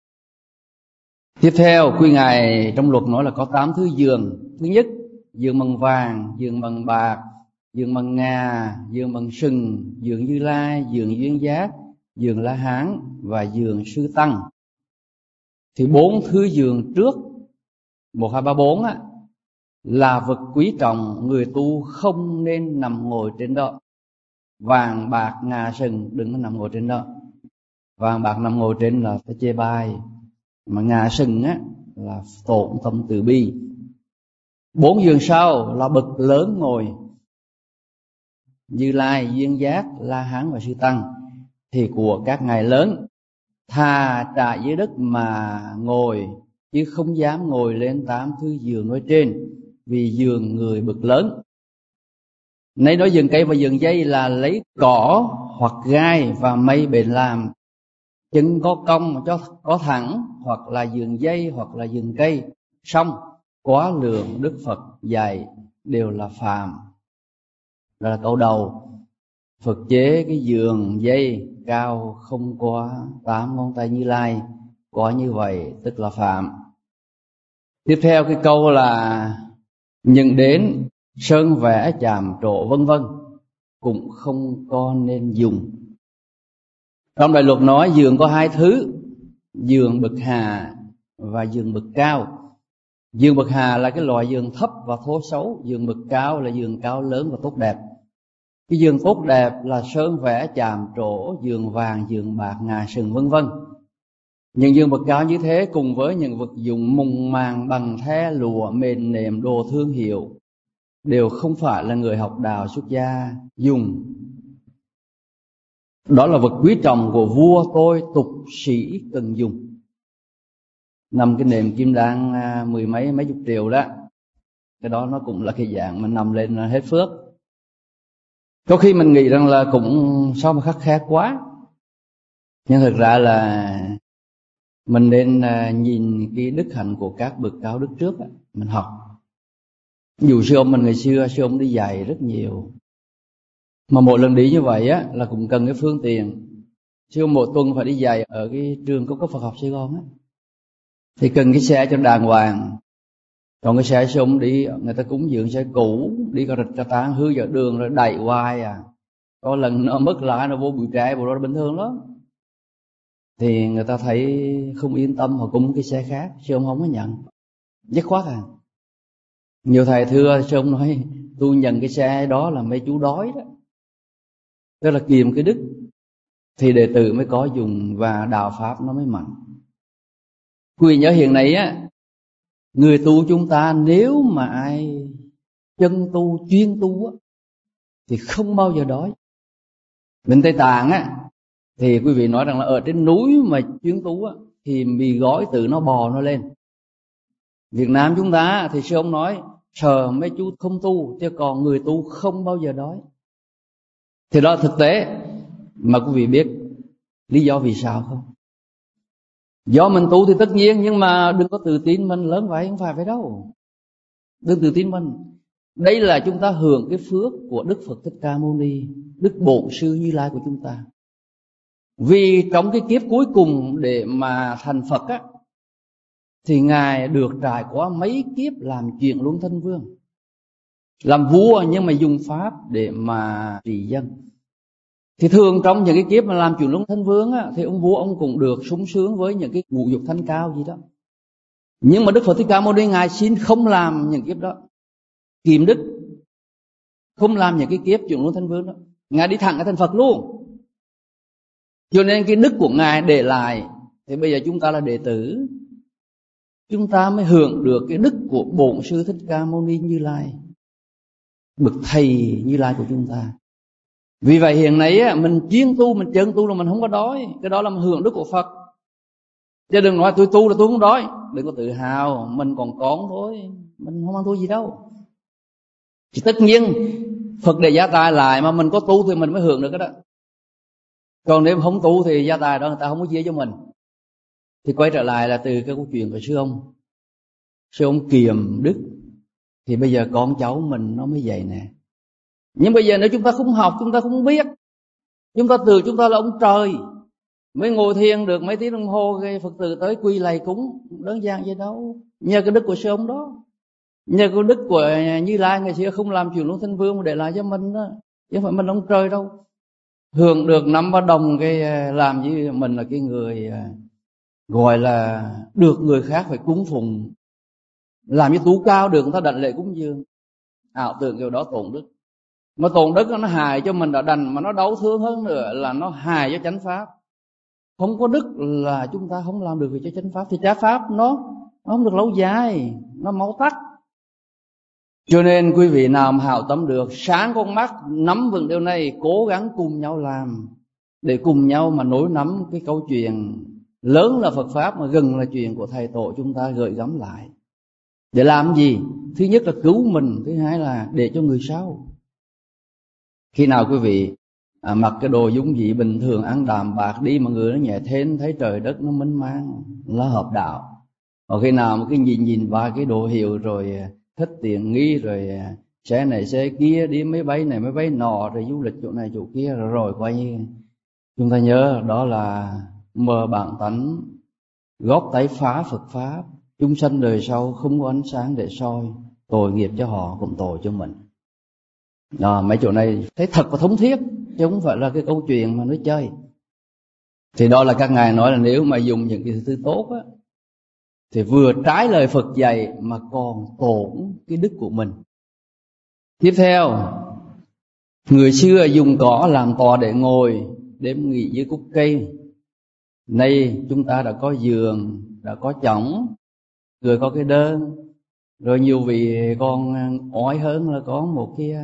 Tiếp theo quy ngài trong luật nói là có tám thứ giường. Thứ nhất, giường bằng vàng, giường bằng bạc, giường bằng ngà, giường bằng sừng, giường Như Lai, giường Duyên Giác, giường La Hán và giường Sư Tăng. Thì bốn thứ giường trước, một hai ba bốn á, là vật quý trọng, người tu không nên nằm ngồi trên đó. Vàng bạc ngà sừng đừng có nằm ngồi trên đó. Vàng bạc nằm ngồi trên là phải chê bai, mà ngà sừng á là tổn tâm từ bi. Bốn giường sau là bậc lớn ngồi: Như Lai, Duyên Giác, La Hán và Sư Tăng. Thì của các ngài lớn thà trải dưới đất mà ngồi, chứ không dám ngồi lên tám thứ giường nói trên, vì giường người bậc lớn. Nấy nói giường cây và giường dây là lấy cỏ hoặc gai và mây bền làm, chân có cong cho có thẳng, hoặc là giường dây hoặc là giường cây. Xong quá lượng Đức Phật dạy đều là phàm. Đó là câu đầu. Phật chế cái giường dây cao không quá tám ngón tay Như Lai, có như vậy tức là phạm. Tiếp theo cái câu là nhận đến sơn vẽ chạm trổ vân vân cũng không có nên dùng. Trong Đại Luật nói giường có hai thứ: giường bậc hà và giường bậc cao. Giường bậc hà là cái loại giường thấp và thô xấu, giường bậc cao là giường cao lớn và tốt đẹp. Cái giường tốt đẹp là sơn vẽ chạm trổ, giường vàng, giường bạc, ngà sừng vân vân. Những giường bậc cao như thế cùng với những vật dụng mùng màng bằng the lụa mền nệm đồ thương hiệu đều không phải là người học đạo xuất gia dùng. Đó là vật quý trọng của vua tôi, tục sĩ cần dùng. Nằm cái nệm kim đan mười mấy mấy chục triệu đó, cái đó nó cũng là cái dạng mình nằm lên là hết phước. Có khi mình nghĩ rằng là cũng sao mà khắc khe quá, nhưng thực ra là mình nên nhìn cái đức hạnh của các bậc cao đức trước mình học. Dù sư ông mình ngày xưa sư ông đi dạy rất nhiều, mà mỗi lần đi như vậy á là cũng cần cái phương tiện. Sư ông một tuần phải đi dạy ở cái trường Cao cấp Phật học Sài Gòn á, thì cần cái xe cho đàng hoàng. Còn cái xe sư ông đi người ta cúng dường xe cũ, đi cà rịch cà tán hư dở đường rồi đẩy hoài à. Có lần nó mất lái nó vô bụi trái, bộ đó là bình thường lắm. Thì người ta thấy không yên tâm, họ cúng cái xe khác, sư ông không có nhận, dứt khoát à. Nhiều thầy thưa sư ông nói tôi nhận cái xe đó là mấy chú đói đó, tức là kiềm cái đức thì đệ tử mới có dùng và đạo pháp nó mới mạnh. Quý nhớ hiện nay á, người tu chúng ta nếu mà ai chân tu chuyên tu á thì không bao giờ đói. Bên Tây Tạng á thì quý vị nói rằng là ở trên núi mà chuyên tu á thì mì gói tự nó bò nó lên. Việt Nam chúng ta thì sư ông nói sờ mấy chú không tu, chứ còn người tu không bao giờ đói. Thì đó là thực tế. Mà quý vị biết lý do vì sao không? Do mình tu thì tất nhiên, nhưng mà đừng có tự tin mình lớn vậy, không phải vậy đâu. Đừng tự tin mình. Đây là chúng ta hưởng cái phước của Đức Phật Thích Ca Mâu Ni, Đức Bổn Sư Như Lai của chúng ta. Vì trong cái kiếp cuối cùng để mà thành Phật á, thì Ngài được trải qua mấy kiếp làm chuyện luân thân vương, làm vua nhưng mà dùng pháp để mà trị dân. Thì thường trong những cái kiếp mà làm chuyện luân thân vương á, thì ông vua ông cũng được sung sướng với những cái ngũ dục thanh cao gì đó. Nhưng mà Đức Phật Thích Ca Mâu Ni Ngài xin không làm những kiếp đó, kiềm đức, không làm những cái kiếp chuyện luân thân vương đó. Ngài đi thẳng cái thành Phật luôn. Cho nên cái đức của Ngài để lại, thì bây giờ chúng ta là đệ tử, chúng ta mới hưởng được cái đức của Bổn Sư Thích Ca Mâu Ni Như Lai, bậc thầy Như Lai của chúng ta. Vì vậy hiện nay á, mình chuyên tu, mình chân tu là mình không có đói. Cái đó là mình hưởng đức của Phật. Chứ đừng nói tôi tu là tôi không đói. Đừng có tự hào, mình còn con thôi, mình không ăn thua gì đâu. Chỉ tất nhiên Phật để gia tài lại, mà mình có tu thì mình mới hưởng được cái đó. Còn nếu không tu thì gia tài đó người ta không có chia cho mình. Thì quay trở lại là từ cái câu chuyện của sư ông. Sư ông kiềm đức, thì bây giờ con cháu mình nó mới vậy nè. Nhưng bây giờ nếu chúng ta không học, chúng ta không biết, chúng ta tưởng chúng ta là ông trời, mới ngồi thiền được mấy tiếng đồng hồ, cái Phật tử tới quy lạy cúng, đơn giản vậy đâu. Nhờ cái đức của sư ông đó, nhờ cái đức của Như Lai ngày xưa không làm chuyện luân thân vương mà để lại cho mình đó, chứ không phải mình ông trời đâu. Hưởng được năm ba đồng cái làm như mình là cái người gọi là được người khác phải cúng phụng, làm như tú cao được người ta đảnh lễ cúng dường, ảo tưởng kiểu đó tổn đức. Mà tổn đức nó hại cho mình đã đành, mà nó đau thương hơn nữa là nó hại cho chánh pháp. Không có đức là chúng ta không làm được việc cho chánh pháp. Thì chánh pháp nó, nó không được lâu dài, nó mau tắt. Cho nên quý vị nào mà hảo tâm được, sáng con mắt, nắm vững điều này, cố gắng cùng nhau làm, để cùng nhau mà nối nắm cái câu chuyện lớn là Phật Pháp, mà gần là chuyện của Thầy Tổ chúng ta gửi gắm lại. Để làm gì? Thứ nhất là cứu mình, thứ hai là để cho người sau. Khi nào quý vị à, mặc cái đồ dung dị bình thường, ăn đạm bạc đi mà người nó nhẹ thến, thấy trời đất nó mênh mang, là hợp đạo. Còn khi nào mà cái nhìn nhìn vào cái đồ hiệu rồi thích tiện nghi, rồi xe này xe kia, đi máy bay này máy bay nọ, rồi du lịch chỗ này chỗ kia, rồi, rồi coi như chúng ta nhớ đó là mờ bản tánh, góp tay phá Phật Pháp. Chúng sanh đời sau không có ánh sáng để soi, tội nghiệp cho họ cũng tội cho mình. À, mấy chỗ này thấy thật và thống thiết, chứ không phải là cái câu chuyện mà nói chơi. Thì đó là các ngài nói là nếu mà dùng những cái thứ tốt á, thì vừa trái lời Phật dạy mà còn tổn cái đức của mình. Tiếp theo, người xưa dùng cỏ làm tọa để ngồi, đêm nghỉ dưới gốc cây. Nay chúng ta đã có giường, đã có chõng, người có cái đơn, rồi nhiều vị còn ói hơn là có một cái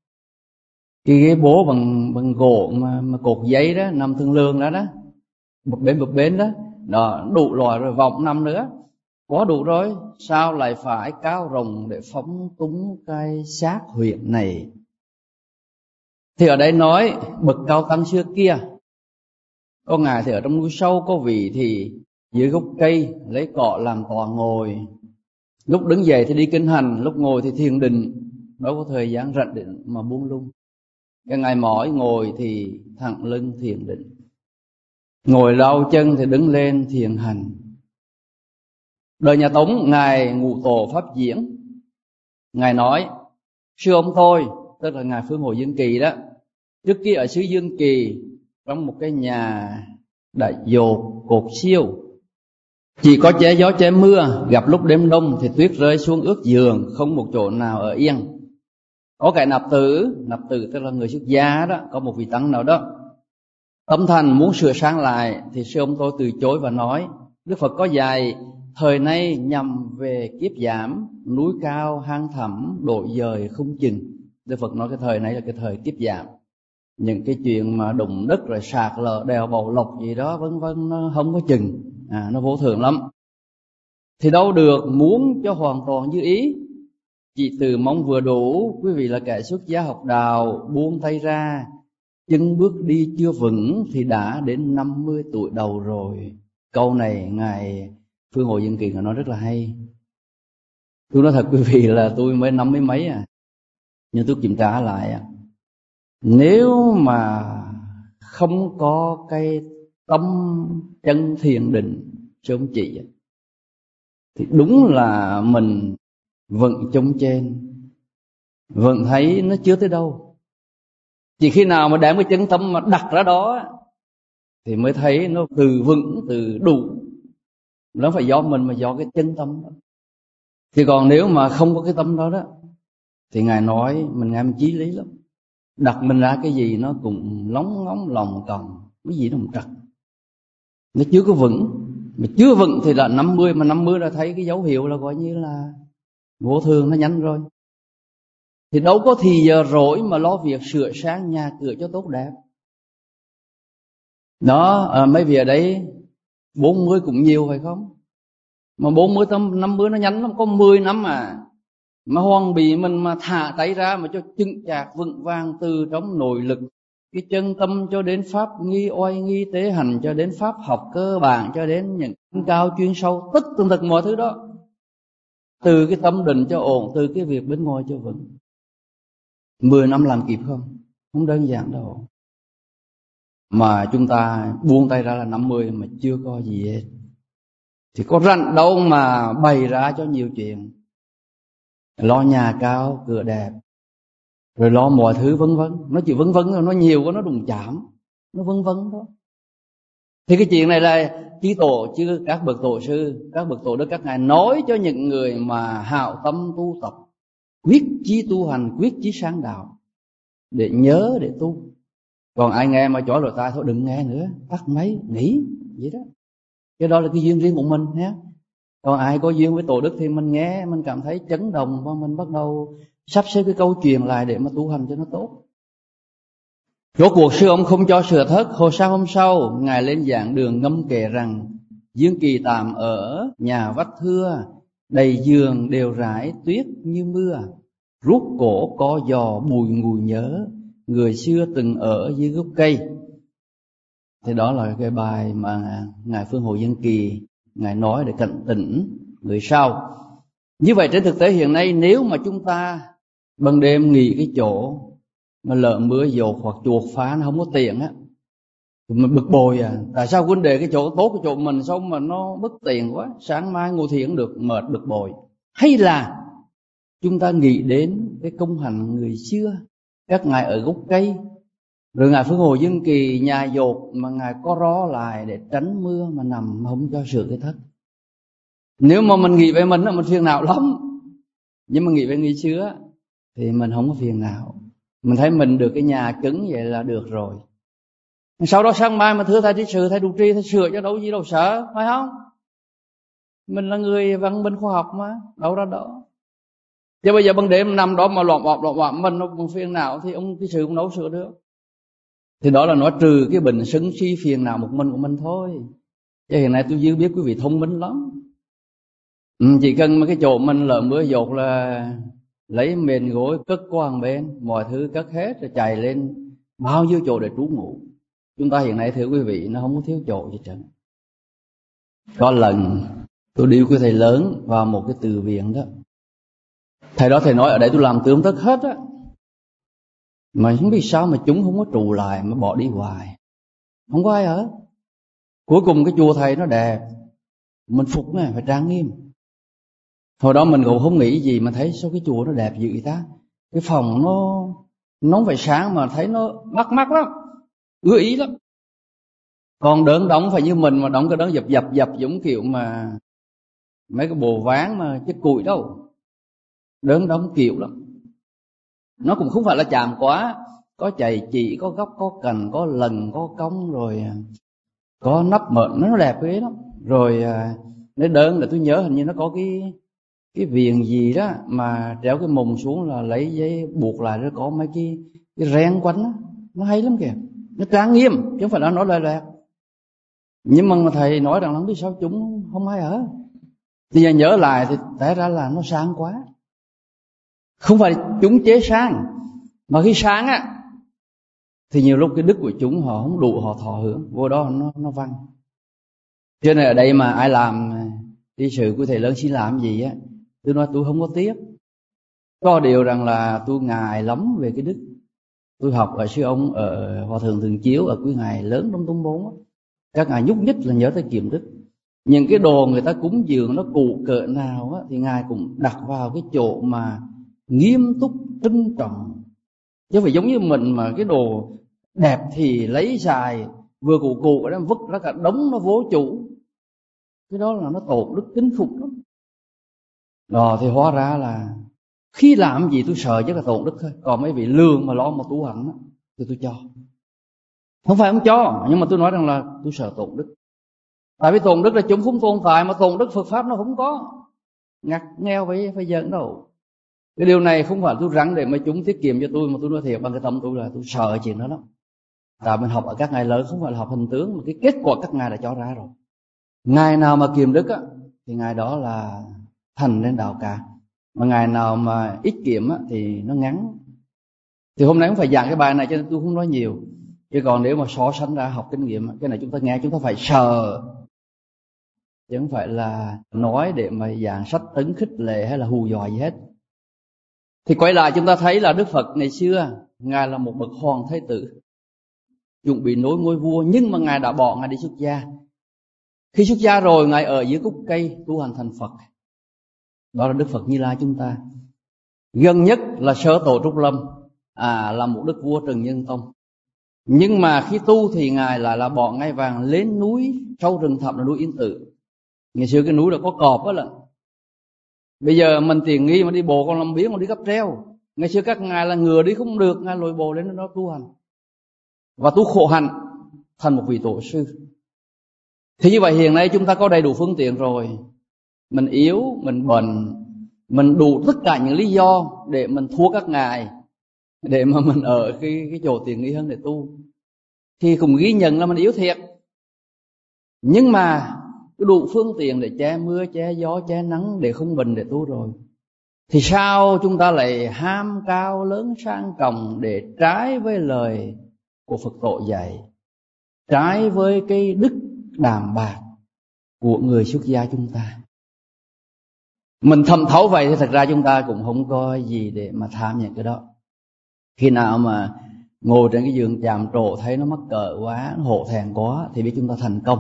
cái ghế bố bằng bằng gỗ mà, mà cột giấy đó, nằm thương lương đó đó, một bên một bên đó, đó đủ loại rồi vòng năm nữa, có đủ rồi, sao lại phải cao rồng để phóng túng cái xác huyệt này? Thì ở đây nói bậc cao tăng xưa kia, có ngài thì ở trong núi sâu, có vị thì dưới gốc cây lấy cọ làm tọa ngồi, lúc đứng dậy thì đi kinh hành, lúc ngồi thì thiền định, đâu có thời gian rảnh để mà buông lung. Cái ngày mỏi ngồi thì thẳng lưng thiền định, ngồi đau chân thì đứng lên thiền hành. Đời nhà Tống, ngài Ngũ Tổ Pháp Diễn, ngài nói sư ông tôi, tức là ngài Phương Hồ Dương Kỳ đó, trước kia ở xứ Dương Kỳ, trong một cái nhà đại dột cột siêu, chỉ có che gió che mưa, gặp lúc đêm đông thì tuyết rơi xuống ướt giường, không một chỗ nào ở yên. Có cái nạp tử, nạp tử tức là người xuất gia đó, có một vị tăng nào đó tâm thành muốn sửa sang lại, thì sư ông tôi từ chối và nói Đức Phật có dạy thời nay nhằm về kiếp giảm, núi cao hang thẳm độ dời không chừng. Đức Phật nói cái thời này là cái thời kiếp giảm, những cái chuyện mà đụng đất rồi sạt lở đèo bầu lộc gì đó vân vân nó không có chừng, à, nó vô thường lắm. Thì đâu được muốn cho hoàn toàn như ý, chỉ từ mong vừa đủ. Quý vị là kẻ xuất gia học đạo, buông tay ra, chân bước đi chưa vững thì đã đến năm mươi tuổi đầu rồi. Câu này ngài Phương Hồ Dương Kỳ nói rất là hay. Tôi nói thật quý vị là tôi mới năm mươi mấy à, nhưng tôi kiểm tra lại à, nếu mà không có cái tâm chân thiền định sớm chỉ thì đúng là mình vẫn trông trên, vẫn thấy nó chưa tới đâu. Chỉ khi nào mà đem cái chân tâm mà đặt ra đó thì mới thấy nó từ vững, từ đủ. Nó phải do mình mà do cái chân tâm đó. Thì còn nếu mà không có cái tâm đó đó thì ngài nói mình nghe mình chí lý lắm, đặt mình ra cái gì nó cũng lóng ngóng lòng còn, cái gì nó cũng trật, nó chưa có vững. Mà chưa vững thì là năm mươi, mà năm mươi đã thấy cái dấu hiệu là coi như là vô thường nó nhanh rồi. Thì đâu có thì giờ rỗi mà lo việc sửa sáng nhà cửa cho tốt đẹp. Đó, à, mấy vị ở đấy bốn mươi cũng nhiều phải không? Mà bốn mươi tâm năm mươi nó nhanh lắm, có mười năm à. Mà hoàn bị mình mà thả tay ra mà cho chững chạc vững vàng từ trong nội lực, cái chân tâm cho đến pháp nghi oai nghi tế hành, cho đến pháp học cơ bản, cho đến những cao chuyên sâu, tất tần tật mọi thứ đó. Từ cái tâm định cho ổn, từ cái việc bên ngoài cho vững. Mười năm làm kịp không? Không đơn giản đâu. Mà chúng ta buông tay ra là năm mươi mà chưa có gì hết, thì có rảnh đâu mà bày ra cho nhiều chuyện. Lo nhà cao, cửa đẹp, rồi lo mọi thứ vân vân. Nó chỉ vân vân thôi, nó nhiều quá nó đụng chạm, nó vân vân thôi. Thì cái chuyện này là chí tổ, chứ các bậc tổ sư, các bậc tổ đức các ngài nói cho những người mà hảo tâm tu tập, quyết chí tu hành, quyết chí sáng đạo, để nhớ để tu. Còn ai nghe mà chói lỗ tai thôi đừng nghe nữa, tắt máy, nghỉ vậy đó. Cái đó là cái duyên riêng của mình nhé. Còn ai có duyên với tổ đức thì mình nghe, mình cảm thấy chấn động và mình bắt đầu sắp xếp cái câu chuyện lại để mà tu hành cho nó tốt. Rốt cuộc sư ông không cho sửa thất. Hồi sáng hôm sau, Ngài lên giảng đường ngâm kể rằng Dương Kỳ tạm ở nhà vách thưa, đầy giường đều rải tuyết như mưa, rút cổ co giò bùi ngùi nhớ, người xưa từng ở dưới gốc cây. Thì đó là cái bài mà Ngài Phương Hồ Dương Kỳ Ngài nói để cảnh tỉnh người sau. Như vậy trên thực tế hiện nay, nếu mà chúng ta ban đêm nghỉ cái chỗ mà lỡ mưa dột hoặc chuột phá nó không có tiện á, mình bực bội à, tại sao vấn đề cái chỗ tốt cái chỗ mình sao mà nó bất tiện quá, sáng mai ngồi thiền được, mệt bực bội. Hay là chúng ta nghĩ đến cái công hạnh người xưa, các ngài ở gốc cây, rồi Ngài Phương Hồ Dương Kỳ nhà dột mà Ngài có ró lại để tránh mưa mà nằm không cho sửa cái thất. Nếu mà mình nghĩ về mình là mình phiền não lắm, nhưng mà nghĩ về người xưa thì mình không có phiền não. Mình thấy mình được cái nhà cứng vậy là được rồi. Sau đó sáng mai mà thưa thầy trí sự, thầy trụ trì, thầy sửa cho đâu gì đâu sợ, phải không? Mình là người văn minh khoa học mà, đâu ra đó. Chứ bây giờ ban đêm nằm đó mà loạn bọt loạn bọt mình nó còn phiền não thì ông trí sự cũng đâu sửa được. Thì đó là nó trừ cái bệnh sân si phiền não một mình của mình thôi. Chứ hiện nay tôi dư biết quý vị thông minh lắm. Ừ, chỉ cần mấy cái chỗ mình lỡ mưa dột là lấy mền gối cất qua một bên, mọi thứ cất hết rồi chạy lên bao nhiêu chỗ để trú ngụ. Chúng ta hiện nay thưa quý vị, nó không có thiếu chỗ gì trơn. Có lần tôi đi với thầy lớn vào một cái từ viện đó, thầy đó thầy nói ở đây tôi làm tướng tất hết á, mà không biết sao mà chúng không có trụ lại mà bỏ đi hoài, không có ai ở. Cuối cùng cái chùa thầy nó đẹp, mình phục này phải trang nghiêm. Hồi đó mình cũng không nghĩ gì mà thấy sao cái chùa nó đẹp dữ vậy ta. Cái phòng nó nó phải sáng mà thấy nó bắt mắt lắm, ưa ý lắm. Còn đớn đóng phải như mình mà đóng cái đớn dập dập dập giống kiểu mà mấy cái bồ ván mà chất củi đâu. Đớn đóng kiểu lắm. Nó cũng không phải là chạm quá, có chày chỉ, có góc, có cành, có lần, có cong, rồi có nắp mợn, nó đẹp ghê lắm. Rồi nếu đớn là tôi nhớ hình như nó có cái cái viền gì đó mà treo cái mùng xuống là lấy giấy buộc lại, rồi có mấy cái cái ren quanh đó. Nó hay lắm kìa, nó trang nghiêm chứ không phải là nói lời lẹt. Nhưng mà thầy nói rằng không biết sao chúng không ai ở. Thì giờ nhớ lại thì té ra là nó sáng quá. Không phải chúng chế sáng, mà khi sáng á thì nhiều lúc cái đức của chúng họ không đủ họ thọ hưởng, vô đó nó nó văng. Cho nên ở đây mà ai làm đi sự của thầy lớn xin làm gì á, tôi nói tôi không có tiếc. Có điều rằng là tôi ngại lắm về cái đức. Tôi học ở sư ông ở Hòa Thượng Thường Chiếu, ở quý ngài lớn trong Tông Bốn á, các ngài nhúc nhích là nhớ tới kiệm đức. Những cái đồ người ta cúng dường nó cụ cỡ nào á, thì ngài cũng đặt vào cái chỗ mà nghiêm túc trân trọng. Chứ phải giống như mình mà cái đồ đẹp thì lấy xài, vừa cụ cụ ở đó vứt ra cả đống nó vô chủ, cái đó là nó tổn đức kinh khủng lắm. Đó thì hóa ra là khi làm gì tôi sợ chắc là tổn đức thôi. Còn mấy vị lương mà lo mà tu hành đó, thì tôi cho. Không phải không cho, nhưng mà tôi nói rằng là tôi sợ tổn đức. Tại vì tổn đức là chúng không tồn tại, mà tổn đức Phật Pháp nó không có. Ngặt nghèo phải, phải giận đâu. Cái điều này không phải tôi rắn để mà chúng tiết kiệm cho tôi, mà tôi nói thiệt bằng cái tâm tôi là tôi sợ chuyện đó lắm. Tại mình học ở các ngài lớn không phải là học hình tướng, mà cái kết quả các ngài đã cho ra rồi. Ngài nào mà kiệm đức á, thì ngài đó là thành lên đạo cả. Mà ngày nào mà ít kiệm á, thì nó ngắn. Thì hôm nay cũng phải giảng cái bài này cho nên tôi không nói nhiều. Chứ còn nếu mà so sánh ra học kinh nghiệm, cái này chúng ta nghe chúng ta phải sờ, chứ không phải là nói để mà giảng sách tấn khích lệ hay là hù dọa gì hết. Thì quay lại chúng ta thấy là Đức Phật ngày xưa ngài là một bậc hoàng thái tử, chuẩn bị nối ngôi vua, nhưng mà ngài đã bỏ, ngài đi xuất gia. Khi xuất gia rồi ngài ở dưới gốc cây tu hành thành Phật. Đó là Đức Phật Như Lai chúng ta. Gần nhất là Sơ Tổ Trúc Lâm, à, là một đức vua Trần Nhân Tông. Nhưng mà khi tu thì ngài lại là bỏ ngai vàng lên núi sâu rừng thẳm là núi Yên Tử. Ngày xưa cái núi đó có cọp đó là. Bây giờ mình tiền nghi mà đi bộ con làm biến mà đi cáp treo. Ngày xưa các ngài là ngựa đi không được, ngài lội bộ lên nó tu hành. và tu khổ hạnh thành một vị tổ sư. Thì như vậy hiện nay chúng ta có đầy đủ phương tiện rồi. Mình yếu, mình bệnh, mình đủ tất cả những lý do để mình thua các ngài, để mà mình ở cái, cái chỗ tiện nghi hơn để tu. Thì cũng ghi nhận là mình yếu thiệt. Nhưng mà đủ phương tiện để che mưa, che gió, che nắng, để không bệnh để tu rồi, thì sao chúng ta lại ham cao lớn sang trọng để trái với lời của Phật tổ dạy, trái với cái đức đạm bạc của người xuất gia chúng ta? Mình thầm thấu vậy thì thật ra chúng ta cũng không có gì để mà tham nhận cái đó. Khi nào mà ngồi trên cái giường chàm trổ thấy nó mắc cỡ quá, nó hổ thẹn quá, thì biết chúng ta thành công.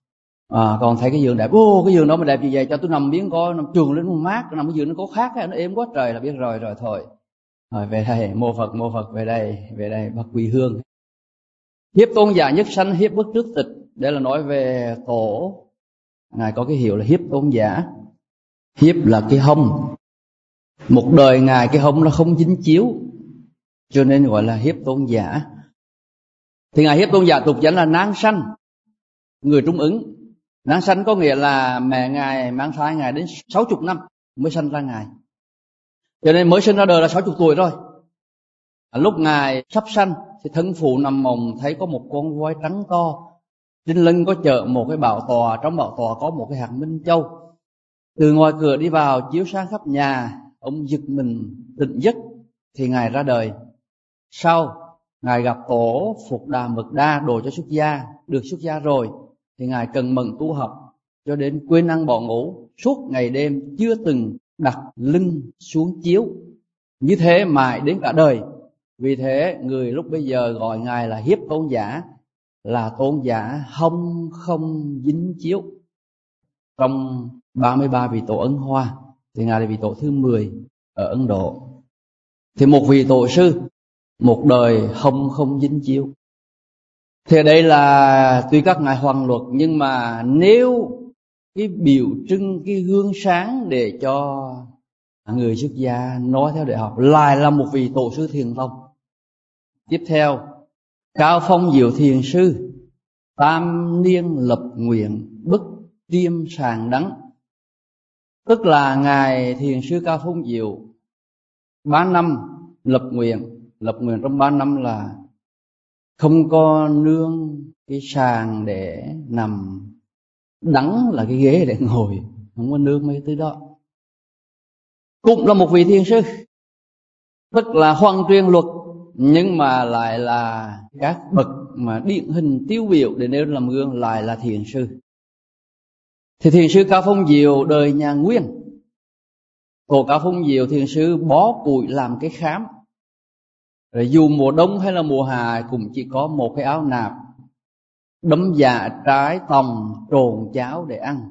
À, còn thấy cái giường đẹp, ô cái giường đó mà đẹp như vậy, cho tôi nằm miếng có nằm trường lên nó mát, nằm cái giường nó có khác, nó êm quá trời, là biết rồi rồi thôi. Rồi về đây, mô Phật mô Phật về đây, về đây bác quỳ hương. Hiếp tôn giả nhất sanh, hiếp bất trước tịch. Đây là nói về tổ. Ngài có cái hiệu là hiếp tôn giả. Hiếp là cái hông. Một đời Ngài cái hông nó không dính chiếu, cho nên gọi là hiếp tôn giả. Thì Ngài hiếp tôn giả tục danh là nang sanh, người trung ứng. Nang sanh có nghĩa là mẹ Ngài mang thai Ngài đến sáu mươi năm mới sanh ra Ngài, cho nên mới sinh ra đời là sáu mươi tuổi rồi. Lúc Ngài sắp sanh thì thân phụ nằm mộng thấy có một con voi trắng to, trên lưng có chở một cái bảo tòa, trong bảo tòa có một cái hạt minh châu. Từ ngoài cửa đi vào chiếu sáng khắp nhà, ông giật mình tỉnh giấc thì Ngài ra đời. Sau Ngài gặp tổ Phục Đà Mật Đa đồ cho xuất gia, được xuất gia rồi thì Ngài cần mẫn tu học cho đến quên ăn bỏ ngủ, suốt ngày đêm chưa từng đặt lưng xuống chiếu, như thế mãi đến cả đời. Vì thế người lúc bây giờ gọi Ngài là hiếp tôn giả, là tôn giả hông không dính chiếu. Trong ba mươi ba vị tổ Ấn Hoa thì Ngài là vị tổ thứ mười ở Ấn Độ. Thì một vị tổ sư một đời hông không dính chiếu. Thì đây là tuy các ngài hoằng luật, nhưng mà nếu cái biểu trưng, cái gương sáng để cho người xuất gia nói theo để học, lại là một vị tổ sư thiền tông. Tiếp theo, Cao Phong Diệu Thiền Sư, tam niên lập nguyện, bất triêm sàng đắng. Tức là Ngài Thiền Sư Cao Phong Diệu ba năm lập nguyện. Lập nguyện trong ba năm là không có nương cái sàn để nằm, đắng là cái ghế để ngồi, không có nương mấy thứ đó. Cũng là một vị thiền sư, tức là hoằng truyền luật, nhưng mà lại là các bậc mà điển hình tiêu biểu để nêu làm gương, lại là thiền sư. Thì Thiền Sư Cao Phong Diệu đời nhà Nguyên. Tổ Cao Phong Diệu Thiền Sư bó củi làm cái khám, rồi dù mùa đông hay là mùa hạ cũng chỉ có một cái áo nạp, đấm dạ trái tòng trồn cháo để ăn.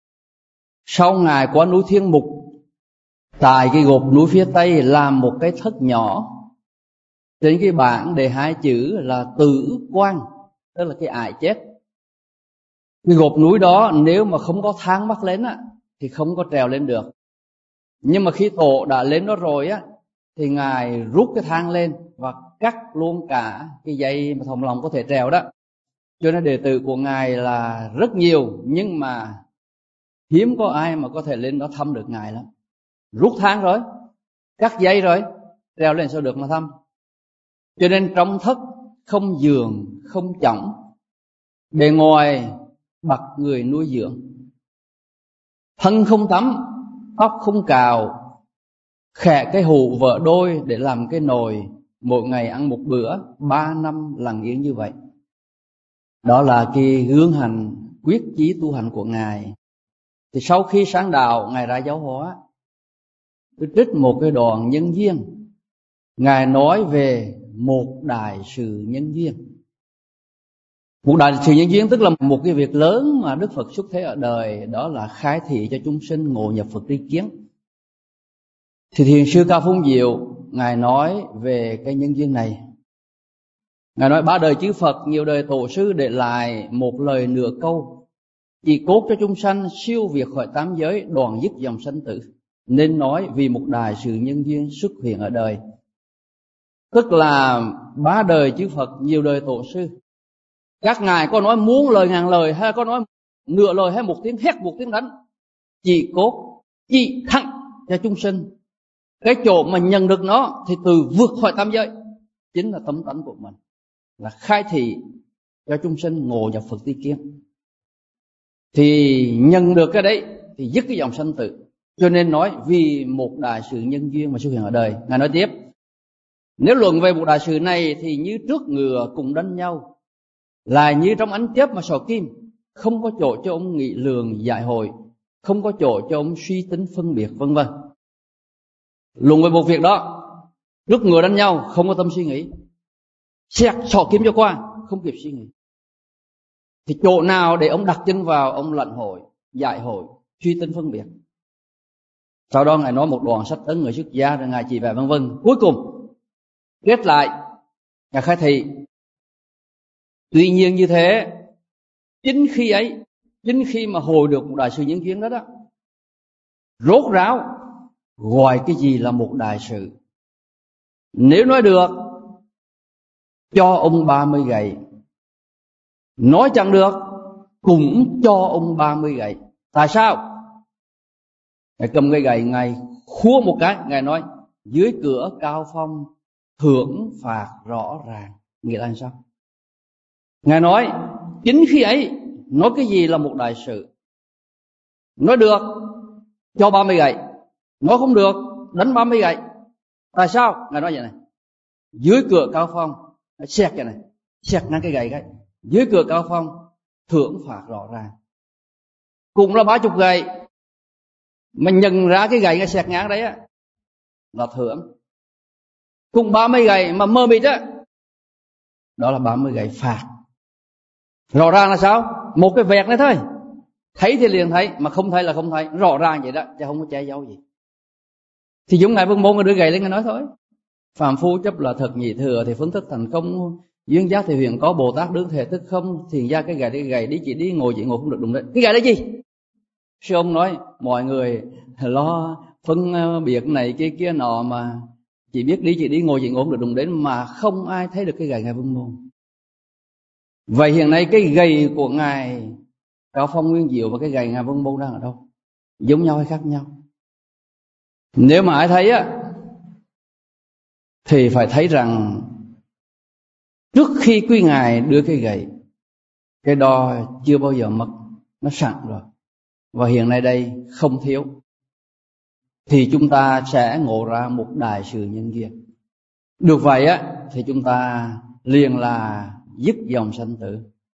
Sau Ngài qua núi Thiên Mục, tại cái gộp núi phía Tây làm một cái thất nhỏ, trên cái bảng đề hai chữ là tử quan, tức là cái ải chết. Cái gộp núi đó nếu mà không có thang mắc lên á thì không có trèo lên được. Nhưng mà khi tổ đã lên đó rồi á thì Ngài rút cái thang lên và cắt luôn cả cái dây mà thòng lòng có thể trèo đó. Cho nên đệ tử của Ngài là rất nhiều, nhưng mà hiếm có ai mà có thể lên đó thăm được Ngài lắm. Rút thang rồi, cắt dây rồi, trèo lên sao được mà thăm. Cho nên trong thất không giường, không chõng, bề ngoài bậc người nuôi dưỡng. Thân không tắm, tóc không cào, khẽ cái hũ vợ đôi để làm cái nồi, mỗi ngày ăn một bữa, ba năm lặng yên như vậy. Đó là cái gương hành quyết chí tu hành của Ngài. Thì sau khi sáng đạo, Ngài ra giáo hóa. Tôi trích một cái đoạn nhân duyên. Ngài nói về một đại sự nhân duyên. Một đại sự nhân duyên tức là một cái việc lớn mà Đức Phật xuất thế ở đời, đó là khai thị cho chúng sinh ngộ nhập Phật tri kiến. Thì Thiền Sư Cao Phong Diệu Ngài nói về cái nhân duyên này. Ngài nói ba đời chư Phật, nhiều đời tổ sư để lại một lời nửa câu, chỉ cốt cho chúng sanh siêu việt khỏi tám giới, đoạn dứt dòng sanh tử, nên nói vì một đại sự nhân duyên xuất hiện ở đời. tức là ba đời chư Phật, nhiều đời tổ sư. Các ngài có nói muốn lời ngàn lời, hay có nói nửa lời, hay một tiếng hét một tiếng đánh, chỉ cốt chỉ thẳng cho chúng sinh. Cái chỗ mà nhận được nó thì từ vượt khỏi tam giới chính là tấm tánh của mình, là khai thị cho chúng sinh ngộ nhập Phật tri kiến. Thì nhận được cái đấy thì dứt cái dòng sanh tử. Cho nên nói vì một đại sự nhân duyên mà xuất hiện ở đời. Ngài nói tiếp, nếu luận về một đại sự này thì như trước ngựa cùng đánh nhau, là như trong ánh chớp mà sò kim, không có chỗ cho ông nghị lường giải hội, không có chỗ cho ông suy tính phân biệt, vân vân. Luận về một việc đó, trước ngựa đánh nhau không có tâm suy nghĩ, xẹt sò kim cho qua không kịp suy nghĩ, thì chỗ nào để ông đặt chân vào, ông lãnh hội, giải hội, suy tính phân biệt. Sau đó ngài nói một đoạn sách ấn người xuất gia, rồi ngài chỉ về vân vân. Cuối cùng kết lại, ngài khai thị, tuy nhiên như thế, chính khi ấy, chính khi mà hồi được một đại sự nhân duyên đó đó, rốt ráo gọi cái gì là một đại sự. Nếu nói được, cho ông ba mươi gậy. Nói chẳng được, cũng cho ông ba mươi gậy. Tại sao? Ngài cầm cái gậy, ngài khua một cái, ngài nói dưới cửa cao phong thưởng phạt rõ ràng. Nghĩa là sao? Ngài nói chính khi ấy, nói cái gì là một đại sự. Nói được, cho ba mươi gậy. Nói không được, đánh ba mươi gậy. Tại sao? Ngài nói vậy này, dưới cửa cao phong, xẹt vậy này, xẹt ngang cái gậy cái, dưới cửa cao phong thưởng phạt rõ ràng. Cũng là ba chục gậy, mình nhận ra cái gậy ngay xẹt ngang đấy á là thưởng. Cùng ba mươi gậy mà mơ mịt á, đó là ba mươi gậy phạt. Rõ ràng là sao? Một cái vẹt này thôi, thấy thì liền thấy, mà không thấy là không thấy. Rõ ràng vậy đó, chứ không có che giấu gì. Thì giống ngài Vân Môn đưa gậy lên ngài nói thôi, phàm phu chấp là thật nhị thừa, thì phân tích thành công, duyên giác thì huyền có, Bồ Tát đương thể tức không, thiền gia cái gậy cái gậy đi chỉ đi, ngồi chỉ ngồi không được đụng đến. Cái gậy là gì? Sư ông nói mọi người lo phân biệt này kia kia nọ, mà chỉ biết đi chỉ đi, ngồi chỉ ngồi không được đụng đến, mà không ai thấy được cái gậy ngài Vân Môn. Vậy hiện nay cái gậy của ngài Cao Phong Nguyên Diệu và cái gậy ngài Vân Môn đang ở đâu? Giống nhau hay khác nhau? Nếu mà ai thấy á, thì phải thấy rằng trước khi quý ngài đưa cái gậy, cái đo chưa bao giờ mất, nó sẵn rồi, và hiện nay đây không thiếu, thì chúng ta sẽ ngộ ra một đại sự nhân duyên. Được vậy á, thì chúng ta liền là dứt dòng sanh tử,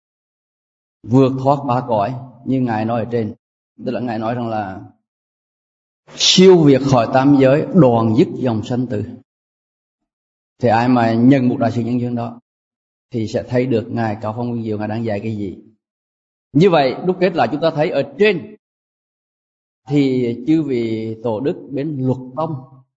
vượt thoát ba cõi như ngài nói ở trên. Tức là ngài nói rằng là siêu việt khỏi tam giới, đoạn dứt dòng sanh tử. Thì ai mà nhận một đại sự nhân duyên đó thì sẽ thấy được ngài Cao Phong Nguyên Diệu ngài đang dạy cái gì. Như vậy đúc kết lại chúng ta thấy ở trên thì chư vị tổ đức bên luật tông,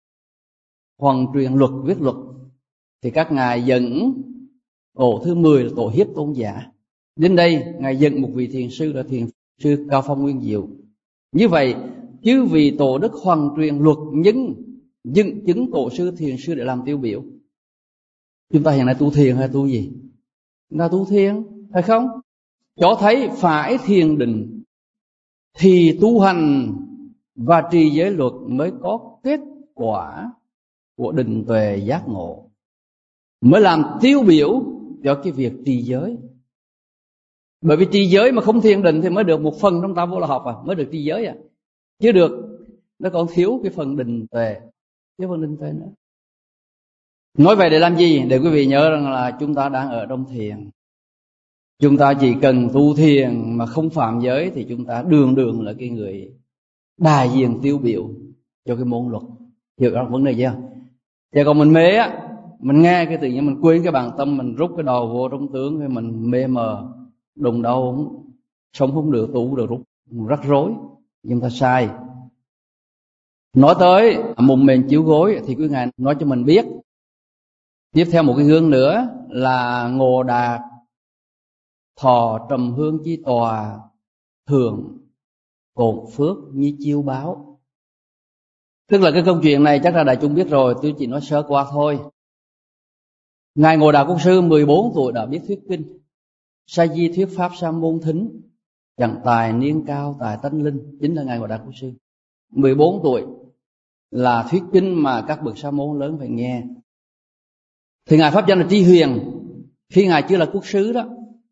hoàng truyền luật, viết luật, thì các ngài dẫn tổ thứ mười là tổ Hiếp Tôn Giả. Đến đây ngài dẫn một vị thiền sư là thiền sư Cao Phong Nguyên Diệu. Như vậy chư vị tổ đức hoàng truyền luật nhưng dựng chứng tổ sư thiền sư để làm tiêu biểu. Chúng ta hiện nay tu thiền hay tu gì? Chúng ta tu thiền phải không? Cho thấy phải thiền định thì tu hành và trì giới luật mới có kết quả của định tuệ giác ngộ, mới làm tiêu biểu cho cái việc trì giới. Bởi vì trì giới mà không thiền định thì mới được một phần trong tam vô là học à, mới được trì giới à. Chứ được, nó còn thiếu cái phần định tuệ, thiếu phần định tuệ nữa. Nói vậy để làm gì? Để quý vị nhớ rằng là chúng ta đang ở trong thiền. Chúng ta chỉ cần tu thiền mà không phạm giới thì chúng ta đường đường là cái người đại diện tiêu biểu cho cái môn luật. Hiểu rõ vấn đề chưa? Chứ còn mình mê á, mình nghe cái tự nhiên mình quên cái bản tâm, mình rút cái đầu vô trong tướng, thì mình mê mờ, đụng đâu sống không được, tu không được, rút rắc rối. Nhưng ta sai. Nói tới mùng mền chiếu gối thì quý ngài nói cho mình biết. Tiếp theo một cái gương nữa là Ngộ Đạt thọ trầm hương chi tòa, thường cột phước như chiêu báo. Tức là cái câu chuyện này chắc là đại chúng biết rồi, tôi chỉ nói sơ qua thôi. Ngài Ngộ Đạo Quốc Sư mười bốn tuổi đã biết thuyết kinh, sa di thuyết pháp sa môn thính, chẳng tài niên cao tài tánh linh, chính là Ngài Ngộ Đạo Quốc Sư. mười bốn tuổi là thuyết kinh mà các bậc sa môn lớn phải nghe. Thì Ngài pháp danh là Tri Huyền. Khi Ngài chưa là quốc sư đó,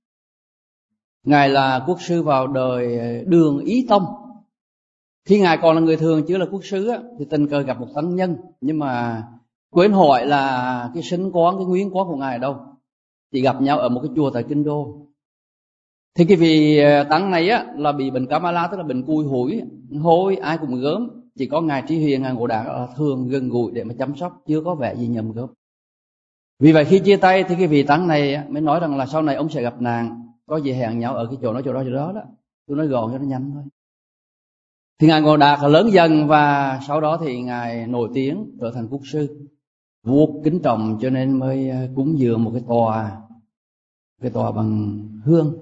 Ngài là quốc sư vào đời Đường Ý Tông. Khi Ngài còn là người thường chưa là quốc sư á, thì tình cờ gặp một tăng nhân, nhưng mà quên hỏi là cái sinh quán, cái nguyên quán của Ngài ở đâu. Chỉ gặp nhau ở một cái chùa tại Kinh Đô. Thì cái vị tăng này á là bị bệnh Kamala, tức là bệnh cùi hủi, hôi ai cũng gớm. Chỉ có Ngài Tri Huyền, Ngài Ngộ Đạo thường gần gũi để mà chăm sóc, chưa có vẻ gì nhầm gớm. Vì vậy khi chia tay thì cái vị tăng này mới nói rằng là sau này ông sẽ gặp nàng, có gì hẹn nhau ở cái chỗ đó chỗ đó chỗ đó đó. Tôi nói gọn cho nó nhanh thôi. Thì Ngài Ngộ Đạt lớn dần, và sau đó thì Ngài nổi tiếng trở thành quốc sư. Vua kính trọng cho nên mới cúng dường một cái tòa, cái tòa bằng hương.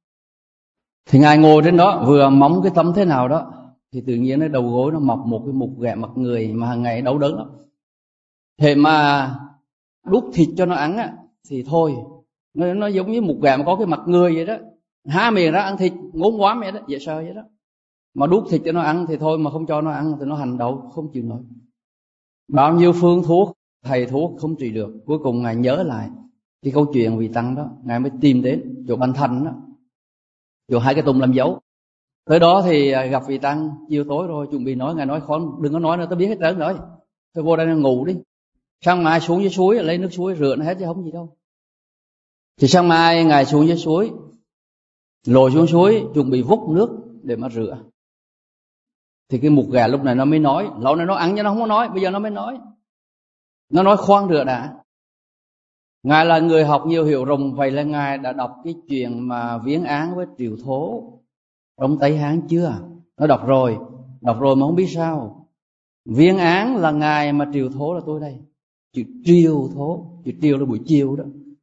Thì Ngài ngồi trên đó vừa móng cái tấm thế nào đó, thì tự nhiên nó đầu gối nó mọc một cái mục ghẹ mặt người mà hàng ngày đau đớn lắm. Thế mà đút thịt cho nó ăn á thì thôi, nó, nó giống như mục ghẹ mà có cái mặt người vậy đó, há miệng ra ăn thịt ngốn quá vậy đó, dễ sợ vậy đó. Mà đút thịt cho nó ăn thì thôi, mà không cho nó ăn thì nó hành động không chịu nổi. Bao nhiêu phương thuốc, thầy thuốc không trị được. Cuối cùng Ngài nhớ lại cái câu chuyện vị tăng đó, Ngài mới tìm đến chỗ Bành Thành đó, chỗ Hai Cái Tùng làm dấu. Tới đó thì gặp vị tăng, chiều tối rồi chuẩn bị nói. Ngài nói khó, đừng có nói nữa, tôi biết hết trơn rồi, tôi vô đây ngủ đi. Sáng mai xuống dưới suối lấy nước suối rửa nó hết chứ không gì đâu. Thì sáng mai Ngài xuống dưới suối, lội xuống suối chuẩn bị vút nước để mà rửa. Thì cái mục gà lúc này nó mới nói, lâu nay nó ăn chứ nó không có nói, bây giờ nó mới nói. Nó nói khoan rửa đã. Ngài là người học nhiều hiểu rộng, vậy là Ngài đã đọc cái chuyện mà viếng án với Triều Thố trong Tây Hán chưa? Nó đọc rồi, đọc rồi mà không biết sao. Viếng án là Ngài mà Triều Thố là tôi đây. Chữ Triều Thố, chữ Triều là buổi chiều đó.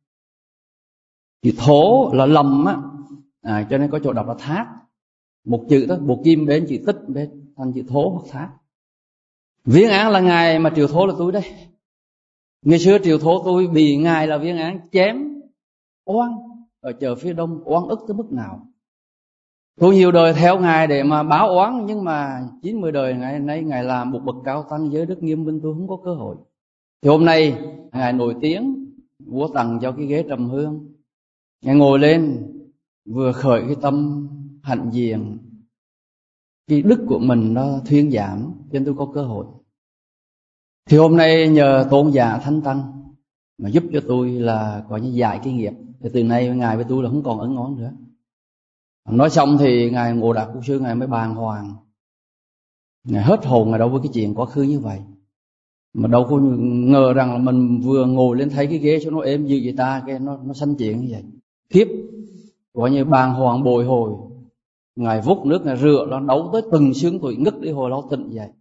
Chữ Thố là lầm á, à, cho nên có chỗ đọc là thác. Một chữ đó, một kim đến chữ tích đến thành chữ Thố hoặc thác. Viếng án là Ngài mà Triều Thố là tôi đây. Ngày xưa Triều Thố tôi bị Ngài là viếng án chém oan ở chợ phía đông, oan ức tới mức nào. Tôi nhiều đời theo Ngài để mà báo oán, nhưng mà chín mươi đời ngày nay Ngài làm một bậc cao tăng giới đức nghiêm minh, tôi không có cơ hội. Thì hôm nay Ngài nổi tiếng, vua tặng cho cái ghế trầm hương. Ngài ngồi lên vừa khởi cái tâm hạnh diện, cái đức của mình nó thuyên giảm, cho nên tôi có cơ hội. Thì hôm nay nhờ tôn giả Thánh Tăng mà giúp cho tôi là có như giải cái nghiệp. Thì từ nay Ngài với tôi là không còn ấn ngón nữa. Nói xong thì Ngài Ngộ Đạt Quốc Sư Ngài mới bàng hoàng. Ngài hết hồn Ngài đâu với cái chuyện quá khứ như vậy. Mà đâu có ngờ rằng là mình vừa ngồi lên thấy cái ghế cho nó êm như vậy ta, cái nó nó sanh chuyện như vậy. Khiếp, gọi như bàng hoàng bồi hồi. Ngài vút nước Ngài rửa, nó đấu tới từng xương tụi ngất đi hồi nó tỉnh dậy.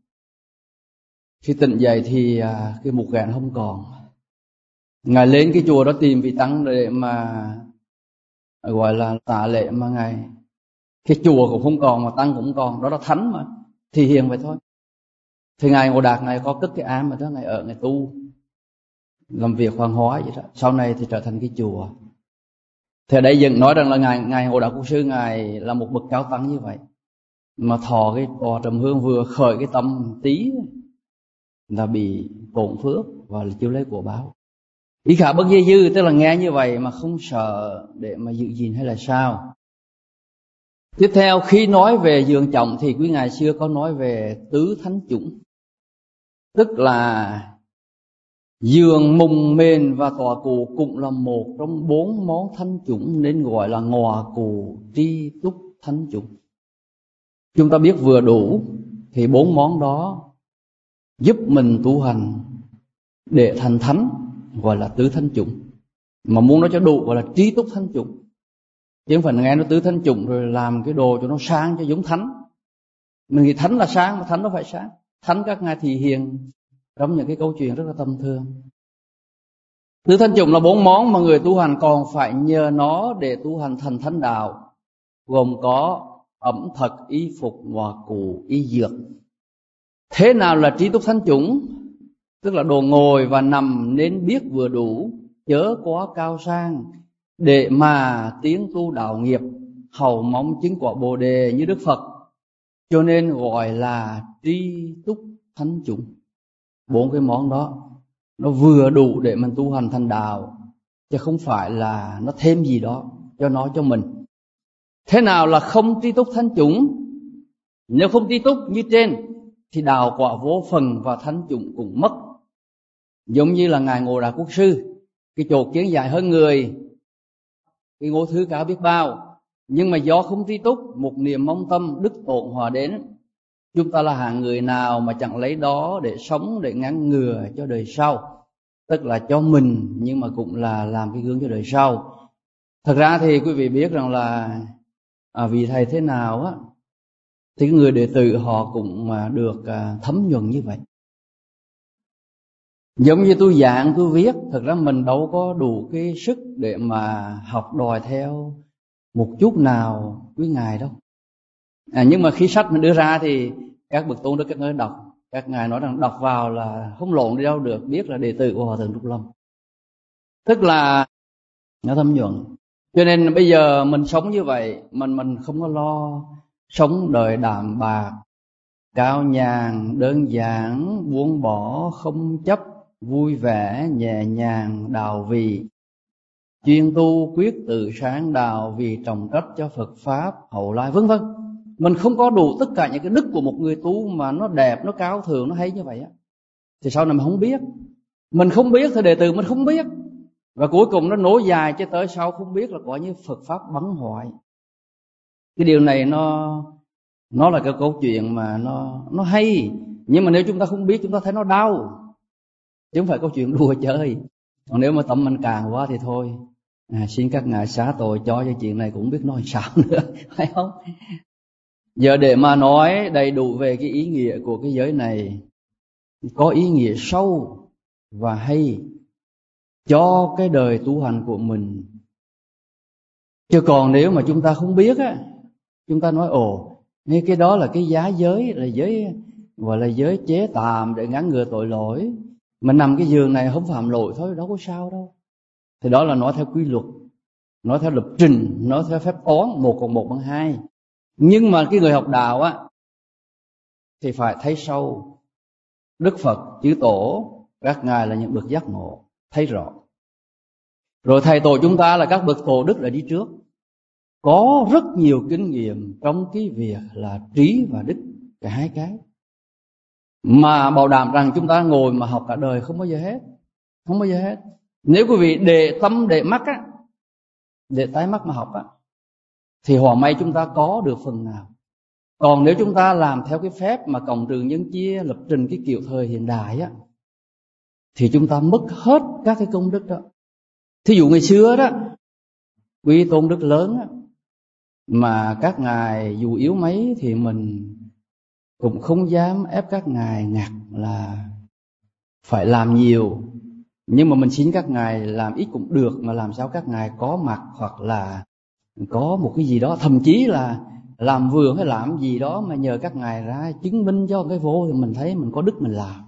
Khi tỉnh dậy thì à, cái mục gạn không còn. Ngài lên cái chùa đó tìm vị tăng để mà gọi là tạ lệ, mà Ngài cái chùa cũng không còn mà tăng cũng không còn, đó là thánh mà, thì hiền vậy thôi. Thì Ngài Ngộ Đạt Ngài có cất cái am mà đó, Ngài ở Ngài tu, làm việc hoàng hóa vậy đó. Sau này thì trở thành cái chùa. Thì ở đây dựng nói rằng là Ngài Ngài Ngộ Đạt Quốc Sư Ngài là một bậc cao tăng như vậy, mà thọ cái tòa trầm hương vừa khởi cái tâm tí là bị tổn phước và là chịu lấy của báo. Ý khả bất dây dư, tức là nghe như vậy mà không sợ để mà giữ gìn hay là sao. Tiếp theo khi nói về giường trọng thì quý ngài xưa có nói về tứ thánh chủng, tức là giường, mùng, mền và tòa cù cũng là một trong bốn món thánh chủng, nên gọi là ngòa cù tri túc thánh chủng. Chúng ta biết vừa đủ thì bốn món đó giúp mình tu hành để thành thánh, gọi là tứ thánh chủng. Mà muốn nói cho đủ gọi là trí túc thánh chủng. Chứ không phải nghe nó tứ thánh chủng rồi làm cái đồ cho nó sáng cho giống thánh. Mình nghĩ thánh là sáng mà thánh nó phải sáng. Thánh các ngài thì hiền trong những cái câu chuyện rất là tầm thường. Tứ thánh chủng là bốn món mà người tu hành còn phải nhờ nó để tu hành thành thánh đạo, gồm có ẩm thực, y phục, ngòa cụ, y dược. Thế nào là trí túc thánh chủng? Tức là đồ ngồi và nằm nên biết vừa đủ, chớ quá cao sang, để mà tiến tu đạo nghiệp, hầu mong chứng quả Bồ đề như Đức Phật. Cho nên gọi là tri túc thánh chủng. Bốn cái món đó nó vừa đủ để mình tu hành thành đạo, chứ không phải là nó thêm gì đó cho nó cho mình. Thế nào là không tri túc thánh chủng? Nếu không tri túc như trên thì đạo quả vô phần và thánh chủng cũng mất. Giống như là Ngài Ngộ Đạc Quốc Sư, cái chột kiến dài hơn người, cái ngôi thứ cao biết bao, nhưng mà do không tri túc, một niềm mong tâm đức tổn hòa đến. Chúng ta là hạng người nào mà chẳng lấy đó để sống, để ngăn ngừa cho đời sau, tức là cho mình nhưng mà cũng là làm cái gương cho đời sau. Thật ra thì quý vị biết rằng là à, vị thầy thế nào á, thì người đệ tử họ cũng mà được à, thấm nhuần như vậy. Giống như tôi giảng, tôi viết, thật ra mình đâu có đủ cái sức để mà học đòi theo một chút nào quý ngài đâu. À, nhưng mà khi sách mình đưa ra thì các bậc tôn đức các ngài đọc, các ngài nói rằng đọc vào là không lộn đi đâu được, biết là đệ tử của Hòa Thượng Trúc Lâm, tức là nó thấm nhuận. Cho nên bây giờ mình sống như vậy, mình mình không có lo sống đời đạm bạc, cao nhàn, đơn giản, buông bỏ, không chấp, vui vẻ, nhẹ nhàng, đào vì, chuyên tu quyết tự sáng đạo vì trọng trách cho Phật Pháp hậu lai, vân vân. Mình không có đủ tất cả những cái đức của một người tu mà nó đẹp, nó cao thượng, nó hay như vậy á, thì sau này mình không biết. Mình không biết thì đệ tử mình không biết, và cuối cùng nó nối dài cho tới sau không biết là coi như Phật Pháp bắn hoại. Cái điều này nó nó là cái câu chuyện mà nó nó hay, nhưng mà nếu chúng ta không biết, chúng ta thấy nó đau, chứ không phải câu chuyện đùa chơi. Còn nếu mà tâm mình càng quá thì thôi, à, xin các ngài xá tội cho cái chuyện này cũng biết nói sao nữa, phải không? Giờ để mà nói đầy đủ về cái ý nghĩa của cái giới này, có ý nghĩa sâu và hay cho cái đời tu hành của mình. Chứ còn nếu mà chúng ta không biết á, chúng ta nói ồ, ngay cái đó là cái giá giới, là giới gọi là giới chế tạm để ngăn ngừa tội lỗi. Mình nằm cái giường này không phạm lỗi thôi, đâu có sao đâu. Thì đó là nói theo quy luật, nói theo lập trình, nói theo phép toán, một cộng một bằng hai. Nhưng mà cái người học đạo á thì phải thấy sâu. Đức Phật, chư tổ, các ngài là những bậc giác ngộ, thấy rõ. Rồi thầy tổ chúng ta là các bậc tổ đức đã đi trước, có rất nhiều kinh nghiệm trong cái việc là trí và đức, cả hai cái, mà bảo đảm rằng chúng ta ngồi mà học cả đời không bao giờ hết, không bao giờ hết. Nếu quý vị để tâm để mắt á, để tai mắt mà học á, thì hòa may chúng ta có được phần nào. Còn nếu chúng ta làm theo cái phép mà cộng trừ nhân chia, lập trình cái kiểu thời hiện đại á, thì chúng ta mất hết các cái công đức đó. Thí dụ ngày xưa đó, quý tôn đức lớn á, mà các ngài dù yếu mấy thì mình cũng không dám ép các ngài ngặt là phải làm nhiều. Nhưng mà mình xin các ngài làm ít cũng được, mà làm sao các ngài có mặt hoặc là có một cái gì đó, thậm chí là làm vườn hay làm gì đó mà nhờ các ngài ra chứng minh cho cái vô, thì mình thấy mình có đức mình làm.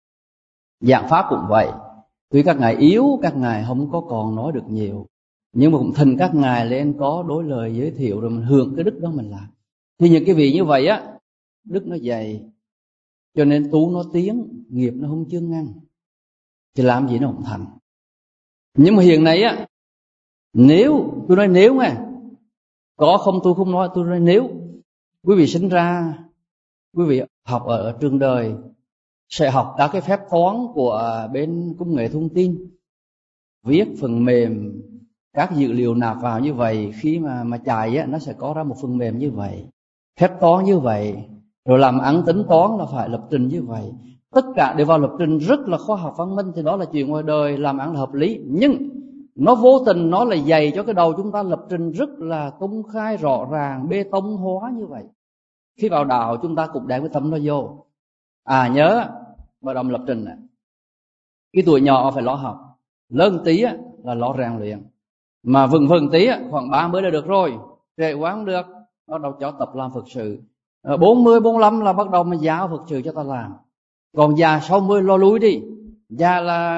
Giảng pháp cũng vậy, tuy các ngài yếu, các ngài không có còn nói được nhiều, nhưng mà cũng thỉnh các ngài lên có đối lời giới thiệu, rồi mình hưởng cái đức đó mình làm. Thì những cái vị như vậy á, đức nó dày, cho nên tu nó tiến, nghiệp nó không chướng ngăn, thì làm gì nó không thành. Nhưng mà hiện nay á, nếu, tôi nói nếu nghe, có không tôi không nói, tôi nói nếu quý vị sinh ra, quý vị học ở trường đời, sẽ học các cái phép toán của bên công nghệ thông tin, viết phần mềm, các dữ liệu nạp vào như vậy, khi mà mà chạy á, nó sẽ có ra một phần mềm như vậy, phép toán như vậy, rồi làm ăn tính toán là phải lập trình như vậy. Tất cả đều vào lập trình rất là khoa học văn minh, thì đó là chuyện ngoài đời, làm ăn là hợp lý. Nhưng nó vô tình nó là dày cho cái đầu chúng ta lập trình rất là công khai, rõ ràng, bê tông hóa như vậy. Khi vào đạo chúng ta cũng đem cái tâm nó vô. À nhớ, bắt đầu lập trình này, cái tuổi nhỏ phải lo học, lớn tí là lo rèn luyện, mà vừng vừng tí khoảng ba mươi là được rồi, trễ quá không được, bắt đầu cho tập làm Phật sự. bốn mươi, bốn mươi lăm là bắt đầu mình giáo Phật sự cho ta làm. Còn già sáu mươi lo lui đi, già là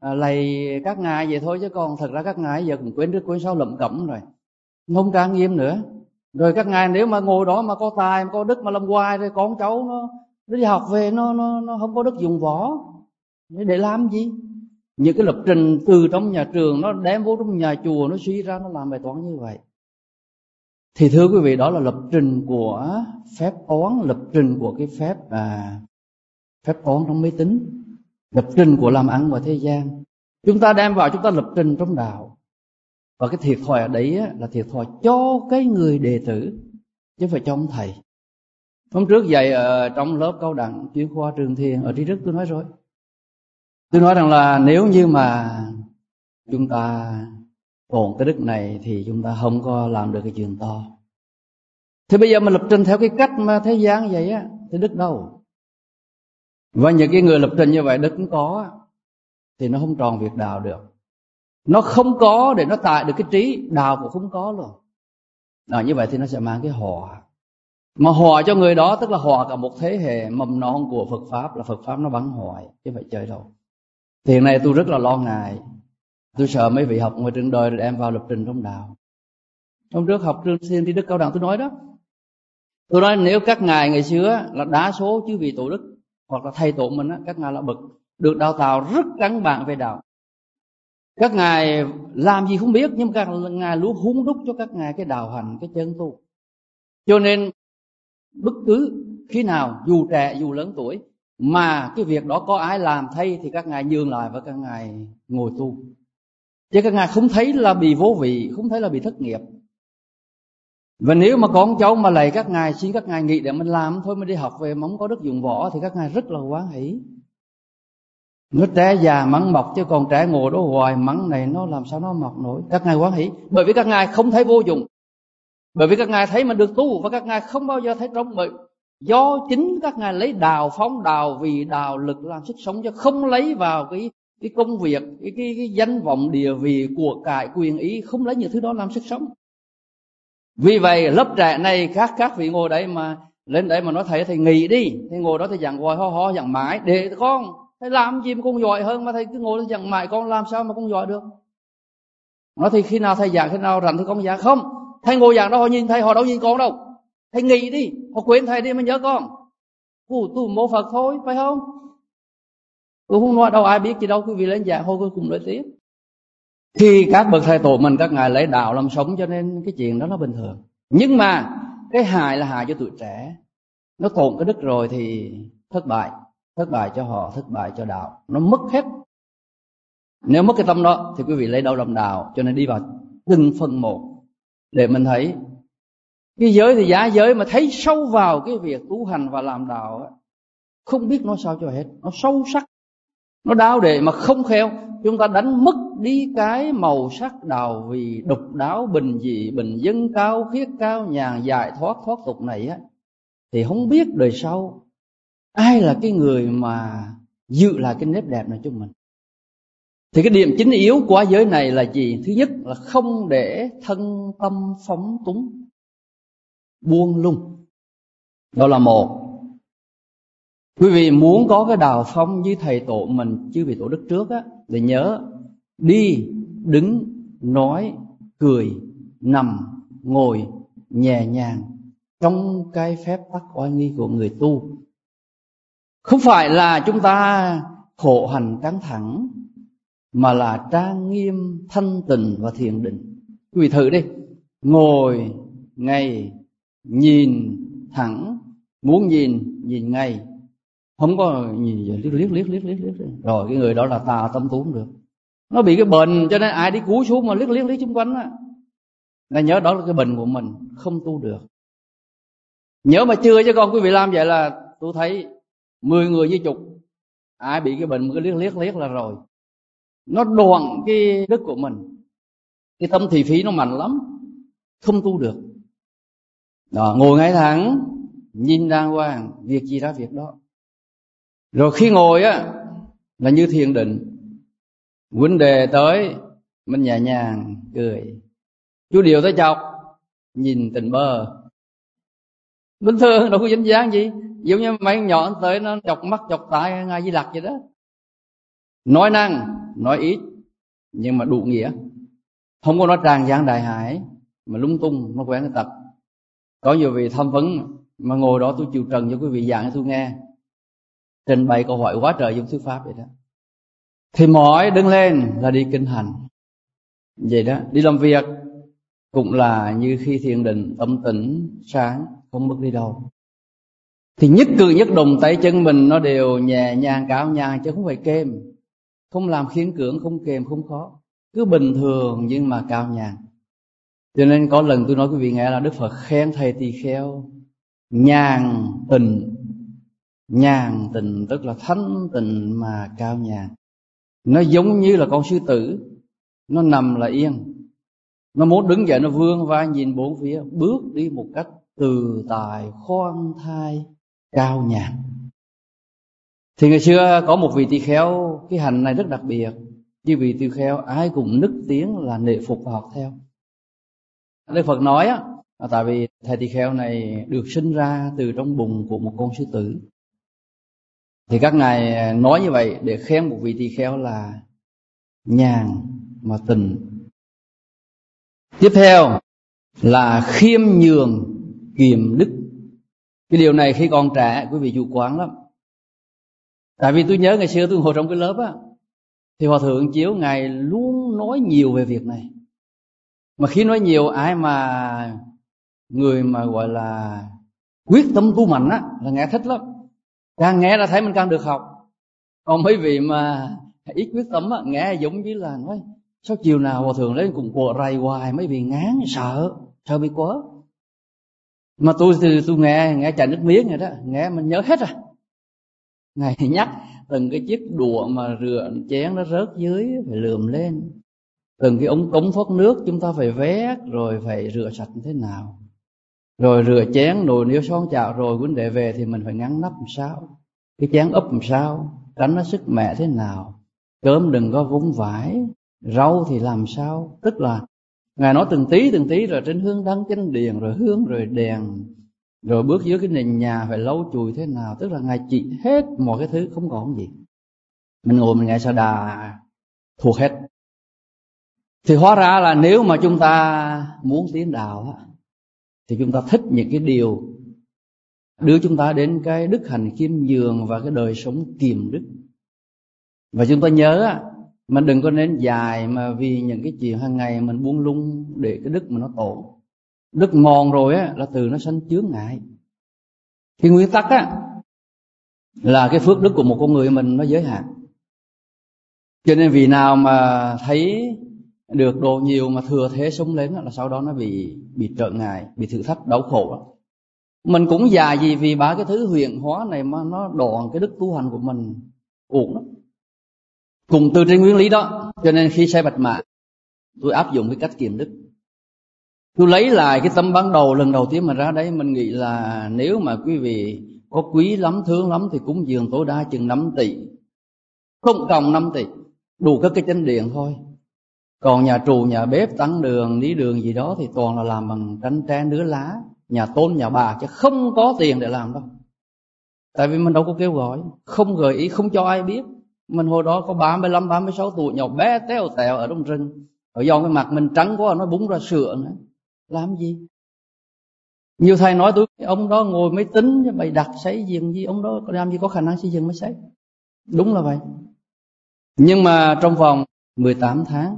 à, lầy các ngài vậy thôi, chứ còn thật ra các ngài giờ cũng quên trước quên sau lẩm cẩm rồi, không trang nghiêm nữa. Rồi các ngài nếu mà ngồi đó mà có tài, mà có đức mà làm hoài, rồi con cháu nó, nó đi học về nó nó nó không có đức dùng võ để làm gì? Những cái lập trình từ trong nhà trường nó đem vô trong nhà chùa, nó suy ra nó làm bài toán như vậy. Thì thưa quý vị, đó là lập trình của phép toán, lập trình của cái phép à, phép toán trong máy tính, lập trình của làm ăn và thế gian. Chúng ta đem vào chúng ta lập trình trong đạo. Và cái thiệt thòi ở đấy á, là thiệt thòi cho cái người đệ tử, chứ không phải cho ông thầy. Hôm trước dạy ở trong lớp cao đẳng chuyên khoa Trường Thiền ở Trí Đức, tôi nói rồi. Tôi nói rằng là nếu như mà chúng ta còn cái đức này thì chúng ta không có làm được cái chuyện to. Thì bây giờ mình lập trình theo cái cách mà thế gian vậy á, thì đức đâu? Và những cái người lập trình như vậy đức cũng có, thì nó không tròn việc đạo được. Nó không có để nó tại được cái trí, đạo cũng không có luôn. À, như vậy thì nó sẽ mang cái họa. Mà họa cho người đó tức là họa cả một thế hệ mầm non của Phật Pháp, là Phật Pháp nó bắn hoại, chứ phải chơi đâu. Thì hiện nay tôi rất là lo ngại. Tôi sợ mấy vị học ngoài trường đời rồi đem vào lập trình trong đạo. Hôm trước học Trường Thiền Trí Đức cao đẳng tôi nói đó. Tôi nói nếu các ngài ngày xưa là đa số chứ vị tổ đức hoặc là thầy tổ mình á, các ngài là bậc được đào tạo rất căn bản về đạo. Các ngài làm gì không biết, nhưng các ngài luôn hung đúc cho các ngài cái đạo hành, cái chân tu. Cho nên bất cứ khi nào dù trẻ dù lớn tuổi mà cái việc đó có ai làm thay thì các ngài nhường lại và các ngài ngồi tu. Chứ các ngài không thấy là bị vô vị, không thấy là bị thất nghiệp. Và nếu mà con cháu mà lạy các ngài, xin các ngài nghĩ để mình làm thôi, mình đi học về mà không có đức dụng võ, thì các ngài rất là hoan hỷ. Nó trẻ già mắng mọc, chứ còn trẻ ngồi đó hoài mắng này nó làm sao nó mọc nổi. Các ngài hoan hỷ, bởi vì các ngài không thấy vô dụng, bởi vì các ngài thấy mình được tu, và các ngài không bao giờ thấy trống. Bởi do chính các ngài lấy đào phóng, đào vì đào lực làm sức sống, chứ không lấy vào cái cái công việc, cái, cái, cái danh vọng địa vị của cải quyền ý, không lấy những thứ đó làm sức sống. Vì vậy lớp trẻ này các các vị ngồi đấy mà lên đấy mà nói thầy thầy nghỉ đi, thầy ngồi đó thầy giảng hoài ho ho giảng mãi, để con thầy làm gì mà con giỏi hơn, mà thầy cứ ngồi đó giảng mãi, con làm sao mà con giỏi được? Nói thì khi nào thầy giảng, khi nào rảnh thì con giảng. Không, thầy ngồi giảng đó họ nhìn thầy, họ đâu nhìn con đâu. Thầy nghỉ đi, họ quên thầy đi mà nhớ con. Ủa, tôi mô Phật thôi, phải không? Tôi không nói đâu ai biết gì đâu, quý vị lên giảng thôi cuối cùng nói tiếp. Khi các bậc thầy tổ mình các ngài lấy đạo làm sống, cho nên cái chuyện đó nó bình thường. Nhưng mà cái hại là hại cho tuổi trẻ. Nó tổn cái đức rồi thì thất bại. Thất bại cho họ, thất bại cho đạo. Nó mất hết. Nếu mất cái tâm đó thì quý vị lấy đâu làm đạo. Cho nên đi vào từng phần một để mình thấy. Cái giới thì giá giới, mà thấy sâu vào cái việc tu hành và làm đạo, không biết nói sao cho hết. Nó sâu sắc, nó đau để mà không khéo chúng ta đánh mất đi cái màu sắc đạo vì độc đáo, bình dị, bình dân, cao khiết, cao nhàn, giải thoát, thoát tục này á, thì không biết đời sau ai là cái người mà giữ lại cái nét đẹp này cho mình. Thì cái điểm chính yếu của giới này là gì? Thứ nhất là không để thân tâm phóng túng, buông lung. Đó là một. Quý vị muốn có cái đạo phong như thầy tổ mình, chứ vị tổ đức trước á, để nhớ đi, đứng, nói, cười, nằm, ngồi nhẹ nhàng trong cái phép tắc oai nghi của người tu. Không phải là chúng ta khổ hành căng thẳng, mà là trang nghiêm, thanh tịnh và thiền định. Quý vị thử đi, ngồi ngay, nhìn thẳng, muốn nhìn nhìn ngay, không có nhìn liếc liếc liếc liếc liếc liếc rồi cái người đó là tà tâm tu không được. Nó bị cái bệnh, cho nên ai đi cúi xuống mà liếc liếc liếc xung quanh á, là nhớ đó là cái bệnh của mình, không tu được. Nhớ mà chưa, chứ con quý vị làm vậy là tôi thấy mười người với chục, ai bị cái bệnh mà cứ liếc liếc liếc là rồi. Nó đoạn cái đức của mình, cái tâm thị phí nó mạnh lắm, không tu được. Đó, ngồi ngay thẳng, nhìn đàng hoàng, việc gì ra việc đó. Rồi khi ngồi á là như thiền định. Vấn đề tới mình nhẹ nhàng cười, chú điều tới chọc, nhìn tình bơ bình thường, đâu có dính dáng gì. Giống như mấy nhỏ tới nó chọc mắt chọc tai Ngài Di Lặc vậy đó. Nói năng nói ít nhưng mà đủ nghĩa, không có nói tràn gian đại hải mà lung tung, nó quen cái tật. Có nhiều vị tham vấn mà ngồi đó tôi chịu trần cho quý vị giảng cho tôi nghe, trình bày câu hỏi quá trời giống thuyết pháp vậy đó. Thì mỏi đứng lên là đi kinh hành vậy đó. Đi làm việc cũng là như khi thiền định, tâm tĩnh sáng, không bước đi đâu. Thì nhất cử nhất động tay chân mình nó đều nhẹ nhàng cao nhàng, chứ không phải kềm, không làm khiên cưỡng, không kềm, không khó, cứ bình thường nhưng mà cao nhàng. Cho nên có lần tôi nói quý vị nghe là Đức Phật khen thầy tỳ kheo nhàn tịnh. Nhàn tịnh tức là thanh tịnh mà cao nhàng. Nó giống như là con sư tử, nó nằm là yên, nó muốn đứng dậy nó vươn vai nhìn bốn phía, bước đi một cách từ tài khoan thai cao nhàn. Thì ngày xưa có một vị tỳ kheo, cái hành này rất đặc biệt, chứ vị tỳ kheo ai cũng nức tiếng là nể phục và học theo. Đức Phật nói á, tại vì thầy tỳ kheo này được sinh ra từ trong bụng của một con sư tử. Thì các ngài nói như vậy để khen một vị tỳ kheo là nhàn mà tịnh. Tiếp theo là khiêm nhường kiệm đức. Cái điều này khi còn trẻ quý vị chủ quán lắm. Tại vì tôi nhớ ngày xưa tôi ngồi trong cái lớp á, thì Hòa Thượng Chiếu ngài luôn nói nhiều về việc này. Mà khi nói nhiều, ai mà người mà gọi là quyết tâm tu mạnh á là nghe thích lắm. Càng nghe là thấy mình càng được học. Còn mấy vị mà ít quyết tâm á, nghe giống như là nói sao chiều nào Hòa Thượng lên cũng của rầy hoài, mấy vị ngán sợ, sợ bị quớ. Mà tôi thì tôi nghe nghe chảy nước miếng rồi đó, nghe mình nhớ hết rồi. Ngài nhắc từng cái chiếc đũa mà rửa chén nó rớt dưới phải lườm lên, từng cái ống cống thoát nước chúng ta phải vét rồi phải rửa sạch như thế nào, rồi rửa chén nồi niêu son chảo, rồi vấn đề về thì mình phải ngăn nắp làm sao, cái chén úp làm sao tránh nó sức mẻ thế nào, cơm đừng có vung vãi, rau thì làm sao. Tức là Ngài nói từng tí từng tí, rồi trên hương đăng chánh điện, rồi hương rồi đèn, rồi bước dưới cái nền nhà phải lau chùi thế nào. Tức là Ngài chỉ hết mọi cái thứ, không còn gì. Mình ngồi mình nghe Sa Đà thuộc hết. Thì hóa ra là nếu mà chúng ta muốn tiến đạo thì chúng ta thích những cái điều đưa chúng ta đến cái đức hạnh khiêm nhường và cái đời sống kiềm đức. Và chúng ta nhớ mình đừng có nên dài mà vì những cái chuyện hàng ngày mình buông lung để cái đức mà nó tổn. Đức mòn rồi á là từ nó sanh chướng ngại. Cái nguyên tắc á là cái phước đức của một con người mình nó giới hạn. Cho nên vì nào mà thấy được độ nhiều mà thừa thế sống lên là sau đó nó bị bị trở ngại, bị thử thách đau khổ đó. Mình cũng già gì vì ba cái thứ huyền hóa này mà nó đoạn cái đức tu hành của mình uổng lắm. Cùng từ trên nguyên lý đó, cho nên khi xây bạch mã tôi áp dụng cái cách kiệm đức. Tôi lấy lại cái tâm ban đầu lần đầu tiên mà ra đấy, mình nghĩ là nếu mà quý vị có quý lắm, thương lắm thì cúng dường tối đa chừng năm tỷ, không cộng năm tỷ, đủ các cái chánh điện thôi. Còn nhà trù, nhà bếp, tăng đường, lý đường gì đó thì toàn là làm bằng tranh tre nứa lá, nhà tôn, nhà bà, chứ không có tiền để làm đâu. Tại vì mình đâu có kêu gọi, không gợi ý, không cho ai biết. Mình hồi đó có ba mươi lăm, ba mươi sáu tuổi, nhỏ bé téo tèo ở trong rừng. Ở do cái mặt mình trắng quá, nó búng ra sữa nữa. Làm gì? Nhiều thầy nói tôi, ông đó ngồi máy tính, bày đặt xây dựng gì, ông đó làm gì có khả năng xây dựng mới xây. Đúng là vậy. Nhưng mà trong vòng mười tám tháng,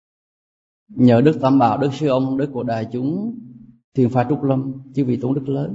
nhờ Đức Tam Bảo, Đức Sư Ông, Đức của đại chúng Thiền Phái Trúc Lâm, chứ vì tốn đức lớn,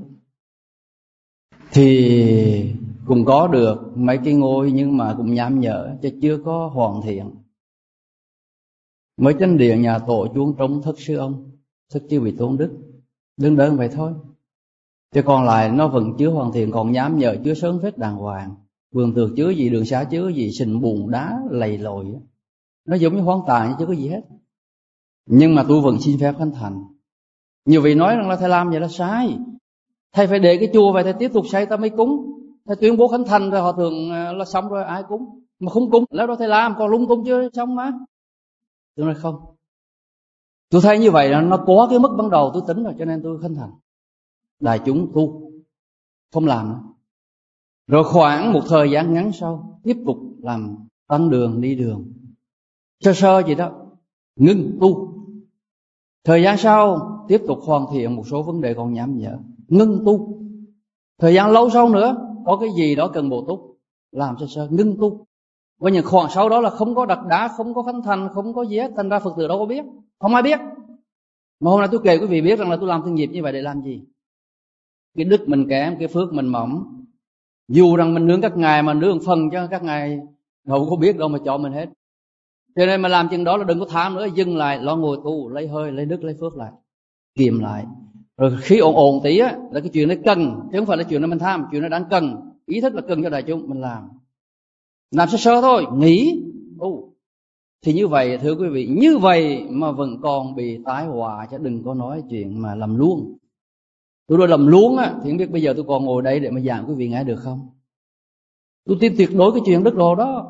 thì cũng có được mấy cái ngôi, nhưng mà cũng nham nhở, chứ chưa có hoàn thiện. Mới chánh điện, nhà tổ, chuông trống, thức Sư Ông, thức chư vị tôn đức, đơn đơn vậy thôi. Chứ còn lại nó vẫn chưa hoàn thiện, còn nhám nhở, chưa sớm phết đàng hoàng. Vườn tược chứa gì, đường xá chứa gì, sình bùn đá lầy lội, nó giống như hoang tàn, chứ có gì hết. Nhưng mà tôi vẫn xin phép khánh thành. Nhiều vị nói rằng là thầy làm vậy là sai, thầy phải để cái chùa vậy, thầy tiếp tục xây ta mới cúng. Thầy tuyên bố khánh thành rồi họ thường là xong rồi ai cúng. Mà không cúng,แล้วđó thầy làm, còn lung tung chưa xong mà. Tôi nói không, tôi thấy như vậy là nó có cái mức ban đầu tôi tính rồi, cho nên tôi khánh thành. Đại chúng tu, không làm nữa. Rồi khoảng một thời gian ngắn sau tiếp tục làm tăng đường, đi đường. sơ sơ gì đó, ngưng tu. Thời gian sau tiếp tục hoàn thiện một số vấn đề còn nhảm nhở, ngưng tu. Thời gian lâu sau nữa có cái gì đó cần bổ túc, làm sơ sơ, ngưng tu. Và những khoảng sau đó là không có đặt đá, không có khánh thành, không có gì hết, thành ra Phật tử đâu có biết, không ai biết. Mà hôm nay tôi kể quý vị biết rằng là tôi làm thương nghiệp như vậy để làm gì? Cái đức mình kém, cái phước mình mỏng. Dù rằng mình nương các ngài mà nương phần cho các ngài đâu có biết đâu mà chọn mình hết. Cho nên mà làm chừng đó là đừng có tham nữa, dừng lại, lo ngồi tu, lấy hơi, lấy đức, lấy phước lại, kiềm lại. Rồi khi ồn ồn tí á, là cái chuyện nó cần, chứ không phải là chuyện đó mình tham, chuyện nó đang cần, ý thức là cần cho đại chúng, mình làm. Làm sơ sơ thôi, nghỉ. Ồ. Thì như vậy thưa quý vị, như vậy mà vẫn còn bị tái họa, chứ đừng có nói chuyện mà làm luôn. Tôi nói làm luôn á, thì không biết bây giờ tôi còn ngồi đây để mà giảng quý vị nghe được không? Tôi tin tuyệt đối cái chuyện đức đồ đó.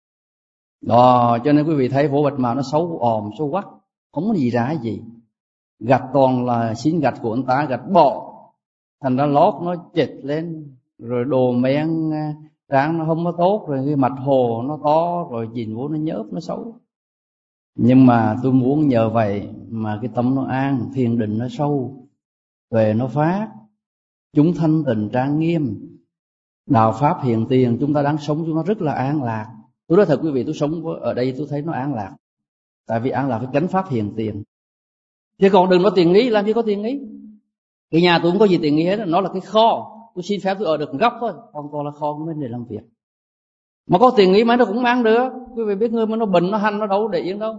Đó, cho nên quý vị thấy vỗ bạch màu nó xấu òm, xấu quắc, không có gì ra gì. Gạch toàn là xin gạch của anh ta, gạch bỏ, thành ra lót nó chệch lên, rồi đồ men tráng nó không có tốt, rồi cái mạch hồ nó to, rồi nhìn vô nó nhớp, nó xấu. Nhưng mà tôi muốn nhờ vậy mà cái tâm nó an, thiền định nó sâu, về nó phát, chúng thanh tịnh trang nghiêm, đạo pháp hiện tiền, chúng ta đang sống chúng nó rất là an lạc. Tôi nói thật quý vị, tôi sống ở đây tôi thấy nó an lạc, tại vì an lạc với chánh pháp hiện tiền. Chứ còn đừng nói tiền nghĩ, làm gì có tiền nghĩ. Cái nhà tôi không có gì tiền nghĩ hết, nó là cái kho. Tôi xin phép tôi ở được góc thôi, còn toàn là kho của mình để làm việc. Mà có tiền nghĩ mấy nó cũng mang được. Quý vị biết người mà nó bệnh, nó hanh, nó đâu để yên đâu.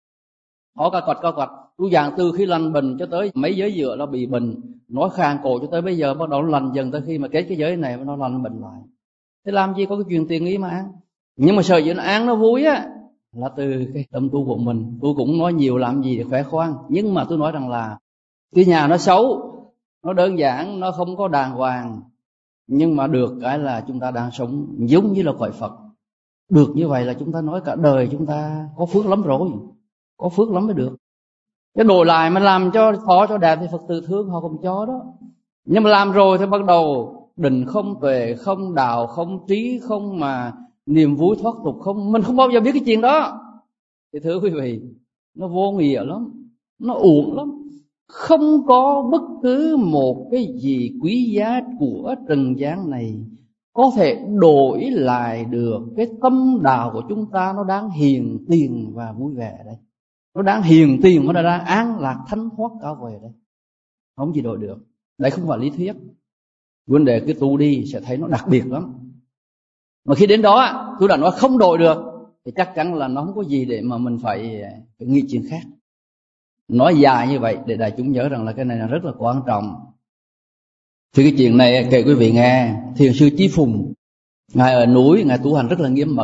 Họ cà quạt cà quạt. Tôi giảng từ khi lành bệnh cho tới mấy giới dựa nó bị bệnh, nói khàn cổ cho tới bây giờ bắt đầu nó lành dần, tới khi mà kết cái giới này nó lành bệnh lại. Thế làm gì có cái chuyện tiền nghĩ mà ăn. Nhưng mà sợ gì nó ăn nó vui á, là từ cái tâm tu của mình. Tôi cũng nói nhiều làm gì để khỏe khoan. Nhưng mà tôi nói rằng là cái nhà nó xấu, nó đơn giản, nó không có đàng hoàng, nhưng mà được cái là chúng ta đang sống giống như là cõi Phật. Được như vậy là chúng ta nói cả đời chúng ta có phước lắm rồi, có phước lắm mới được. Cái đổi lại mà làm cho khó cho đẹp thì Phật tử thương họ cũng cho đó. Nhưng mà làm rồi thì bắt đầu định không tuệ, không đạo, không trí, không mà niềm vui thoát tục, không, mình không bao giờ biết cái chuyện đó. Thì thưa quý vị, nó vô nghĩa lắm, nó uổng lắm. Không có bất cứ một cái gì quý giá của trần gian này có thể đổi lại được cái tâm đạo của chúng ta. Nó đáng hiền tiền và vui vẻ đây, nó đáng hiền tiền, nó đang an lạc thanh thoát cao về đây, không gì đổi được. Đây không phải lý thuyết. Vấn đề cứ tu đi sẽ thấy nó đặc biệt lắm. Mà khi đến đó tôi đã nói không đổi được thì chắc chắn là nó không có gì để mà mình phải, phải nghĩ chuyện khác. Nói dài như vậy để đại chúng nhớ rằng là cái này là rất là quan trọng. Thì cái chuyện này kể quý vị nghe, Thiền sư Chí Phùng, ngài ở núi, ngài tu hành rất là nghiêm mật.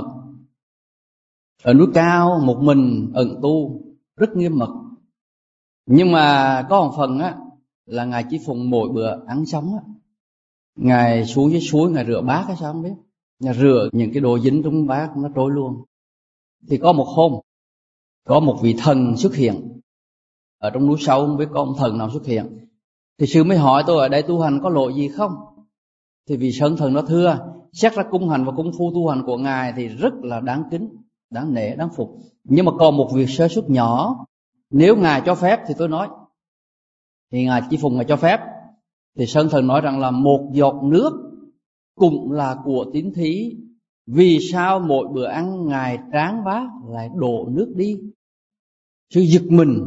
Ở núi cao một mình ẩn tu rất nghiêm mật. Nhưng mà có một phần á là ngài Chí Phùng mỗi bữa ăn xong á, ngài xuống dưới suối ngài rửa bát hay sao không biết, ngài rửa những cái đồ dính trong bát nó trôi luôn. Thì có một hôm có một vị thần xuất hiện ở trong núi sâu, không biết có ông thần nào xuất hiện. Thì sư mới hỏi tôi ở đây tu hành có lỗi gì không. Thì vị sơn thần nó thưa, xét ra cung hành và công phu tu hành của ngài thì rất là đáng kính, đáng nể, đáng phục. Nhưng mà còn một việc sơ suất nhỏ, nếu ngài cho phép thì tôi nói. Thì ngài Chí Phùng ngài cho phép. Thì sơn thần nói rằng là một giọt nước cũng là của tín thí, vì sao mỗi bữa ăn ngài tráng bát lại đổ nước đi. Sư giật mình,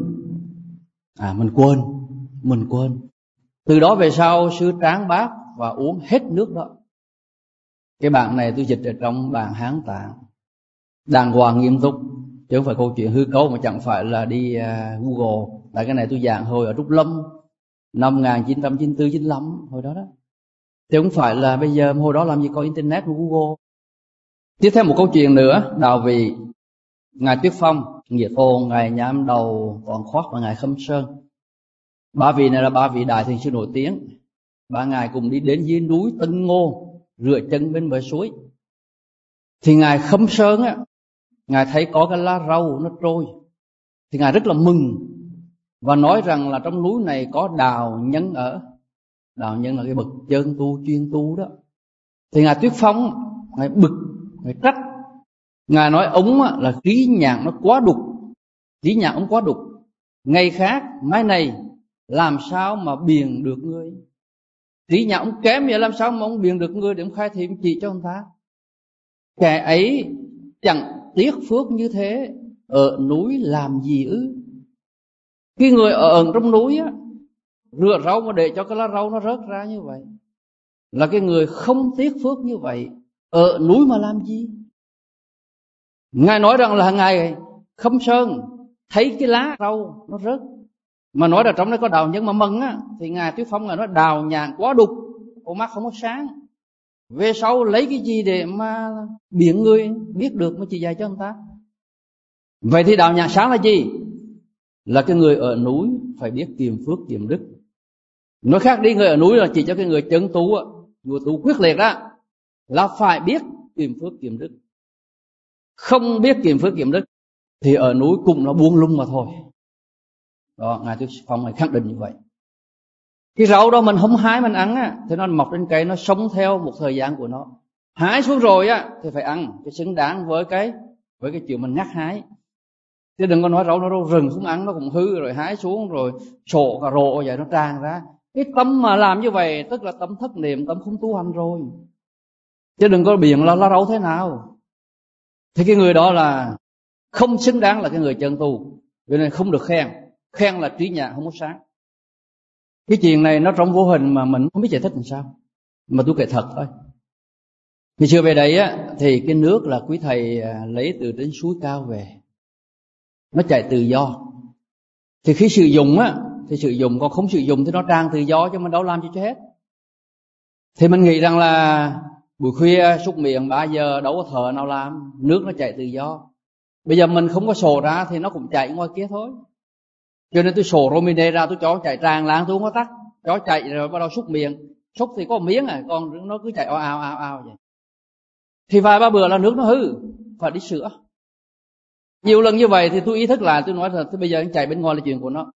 à mình quên, mình quên. Từ đó về sau sư tráng bát và uống hết nước đó. Cái bản này tôi dịch ở trong bản Hán Tạng, đàng hoàng nghiêm túc, chứ không phải câu chuyện hư cấu, mà chẳng phải là đi uh, Google. Tại cái này tôi giảng hồi ở Trúc Lâm năm một nghìn chín trăm chín mươi tư chín mươi lăm hồi đó đó, chứ không phải là bây giờ. Hồi đó làm gì có internet và Google. Tiếp theo một câu chuyện nữa, Đạo Vị, ngài Tuyết Phong, Nghĩa Tôn, ngài Nham Đầu, Toàn Khoát và ngài Khâm Sơn. Ba vị này là ba vị đại thiền sư nổi tiếng. Ba ngài cùng đi đến dưới núi Tân Ngô rửa chân bên bờ suối. Thì ngài Khâm Sơn á, ngài thấy có cái lá rau nó trôi, thì ngài rất là mừng và nói rằng là trong núi này có Đào Nhân ở. Đào Nhân là cái bậc chân tu chuyên tu đó. Thì ngài Tuyết Phong ngài bực, ngài trách, Ngài nói ống là trí nhãn nó quá đục, trí nhãn ống quá đục. Ngày khác mai này làm sao mà biền được ngươi. Trí nhãn ông kém vậy làm sao mà ông biền được ngươi để ông khai thị chỉ cho ông ta. Kẻ ấy chẳng tiếc phước như thế, ở núi làm gì ư? Cái người ở ẩn trong núi á, rửa rau mà để cho cái lá rau nó rớt ra như vậy, là cái người không tiếc phước như vậy, ở núi mà làm gì? Ngài nói rằng là Ngài Khâm Sơn thấy cái lá rau nó rớt, mà nói là trong đấy có đào nhân mà mừng á, thì Ngài Tuyết Phong Ngài nói đào nhàn quá đục, con mắt không có sáng. Về sau lấy cái gì để mà biện người biết được mà chỉ dạy cho ông ta. Vậy thì đào nhàn sáng là gì? Là cái người ở núi phải biết kiềm phước kiềm đức. Nói khác đi, người ở núi là chỉ cho cái người chân tu á, người tu quyết liệt đó, là phải biết kiềm phước kiềm đức. Không biết kiềm phước kiềm đức thì ở núi cũng nó buông lung mà thôi. Đó, Ngài Tuyết Phong này khẳng định như vậy. Cái rau đó mình không hái mình ăn á, thì nó mọc trên cây, nó sống theo một thời gian của nó. Hái xuống rồi á thì phải ăn cái xứng đáng với cái với cái chuyện mình ngắt hái. Chứ đừng có nói rau nó rau rừng không ăn, nó cũng hư rồi hái xuống rồi sổ cà rộ vậy nó tràn ra. Cái tâm mà làm như vậy tức là tâm thất niệm, tâm không tu hành rồi. Chứ đừng có biện là lá rau thế nào. Thì cái người đó là không xứng đáng là cái người chân tu, cho nên không được khen. Khen là trí nhãn không có sáng. Cái chuyện này nó trong vô hình mà mình không biết giải thích làm sao, mà tôi kể thật thôi. Khi xưa về đây á, thì cái nước là quý thầy lấy từ trên suối cao về, nó chạy tự do. Thì khi sử dụng á thì sử dụng, còn không sử dụng thì nó tràn tự do, chứ mình đâu làm gì cho hết. Thì mình nghĩ rằng là buổi khuya xúc miệng ba giờ đâu có thợ nào làm, nước nó chạy tự do. Bây giờ mình không có sổ ra thì nó cũng chạy ngoài kia thôi. Cho nên tôi sổ Romine ra, tôi cho chạy tràn lan, tôi không có tắt, cho chạy rồi bắt đầu xúc miệng. Xúc thì có một miếng à, còn nó cứ chạy ào ào ào ào vậy. Thì vài ba bữa là nước nó hư, phải đi sửa. Nhiều lần như vậy thì tôi ý thức lại, tôi nói là bây giờ chạy bên ngoài là chuyện của nó.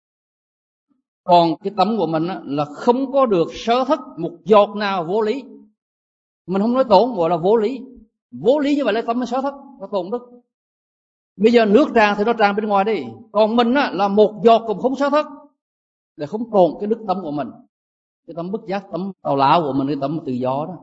Còn cái tấm của mình á, là không có được sơ thất một giọt nào vô lý. Mình không nói tổn, gọi là vô lý. Vô lý như vậy là tấm nó sơ thất, nó tổn đức. Bây giờ nước tràn thì nó tràn bên ngoài đi. Còn mình á, là một giọt cũng không sơ thất, để không tổn cái đức tâm của mình, cái tâm bất giác, tâm tào lão của mình, cái tâm tự do đó.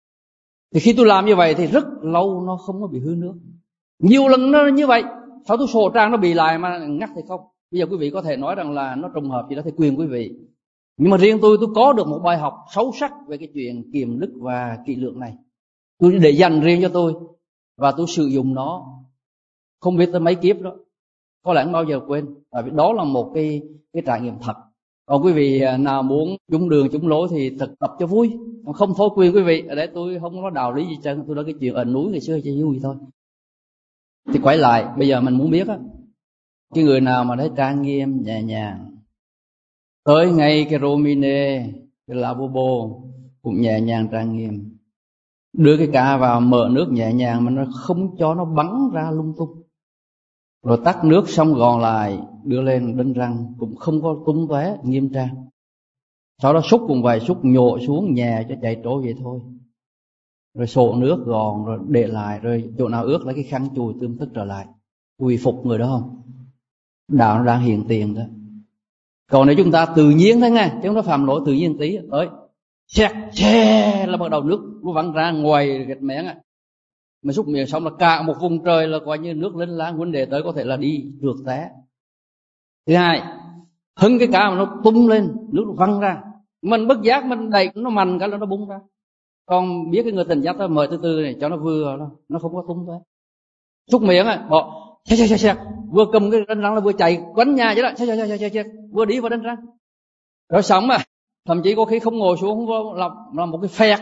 Thì khi tôi làm như vậy thì rất lâu nó không có bị hư nước. Nhiều lần nó như vậy, sao tôi sổ trang nó bị lại mà ngắt thì không. Bây giờ quý vị có thể nói rằng là nó trùng hợp gì đó thì quyền quý vị. Nhưng mà riêng tôi, tôi có được một bài học sâu sắc về cái chuyện kiềm đức và kỹ lượng này. Tôi để dành riêng cho tôi, và tôi sử dụng nó không biết tới mấy kiếp đó, có lẽ không bao giờ quên. Tại vì đó là một cái, cái trải nghiệm thật. Còn quý vị nào muốn trúng đường trúng lối thì thực tập cho vui, còn không thôi quyền quý vị. Ở đây tôi không có đạo lý gì trơn, tôi nói cái chuyện ở núi ngày xưa cho vui thôi. Thì quay lại, bây giờ mình muốn biết á, cái người nào mà thấy trang nghiêm nhẹ nhàng, tới ngay cái Romine, cái lavabo cũng nhẹ nhàng trang nghiêm, đưa cái cá vào mở nước nhẹ nhàng mà nó không cho nó bắn ra lung tung, rồi tắt nước xong gòn lại, đưa lên đánh răng cũng không có tung tóe nghiêm trang. Sau đó xúc cùng vài xúc nhổ xuống nhẹ cho chạy trôi vậy thôi, rồi sổ nước gòn rồi để lại, rồi chỗ nào ướt lấy cái khăn chùi tươm tất trở lại. Quý phục người đó không? Đạo nó đang hiện tiền đó. Còn nếu chúng ta tự nhiên thế nghe, chúng ta phạm lỗi tự nhiên tí tới xẹt xe là bắt đầu nước nó văng ra ngoài gạch mén á, mà xúc miệng xong là cả một vùng trời là coi như nước lên lá, vấn đề tới có thể là đi trượt té. Thứ hai, hứng cái cá mà nó tung lên, nước nó văng ra, mình bất giác mình đẩy nó mạnh cái là nó bung ra. Còn biết cái người tình giác ta mời từ từ này cho nó vừa đó, nó không có tung tới. Xúc miệng á, bỏ xe xe xe xe, vừa cầm cái đánh răng là vừa chạy quánh nhà vậy đó, xe xe xe xe xe, vừa đi vào đánh răng. Rồi xong mà thậm chí có khi không ngồi xuống, không có làm, làm một cái phẹt.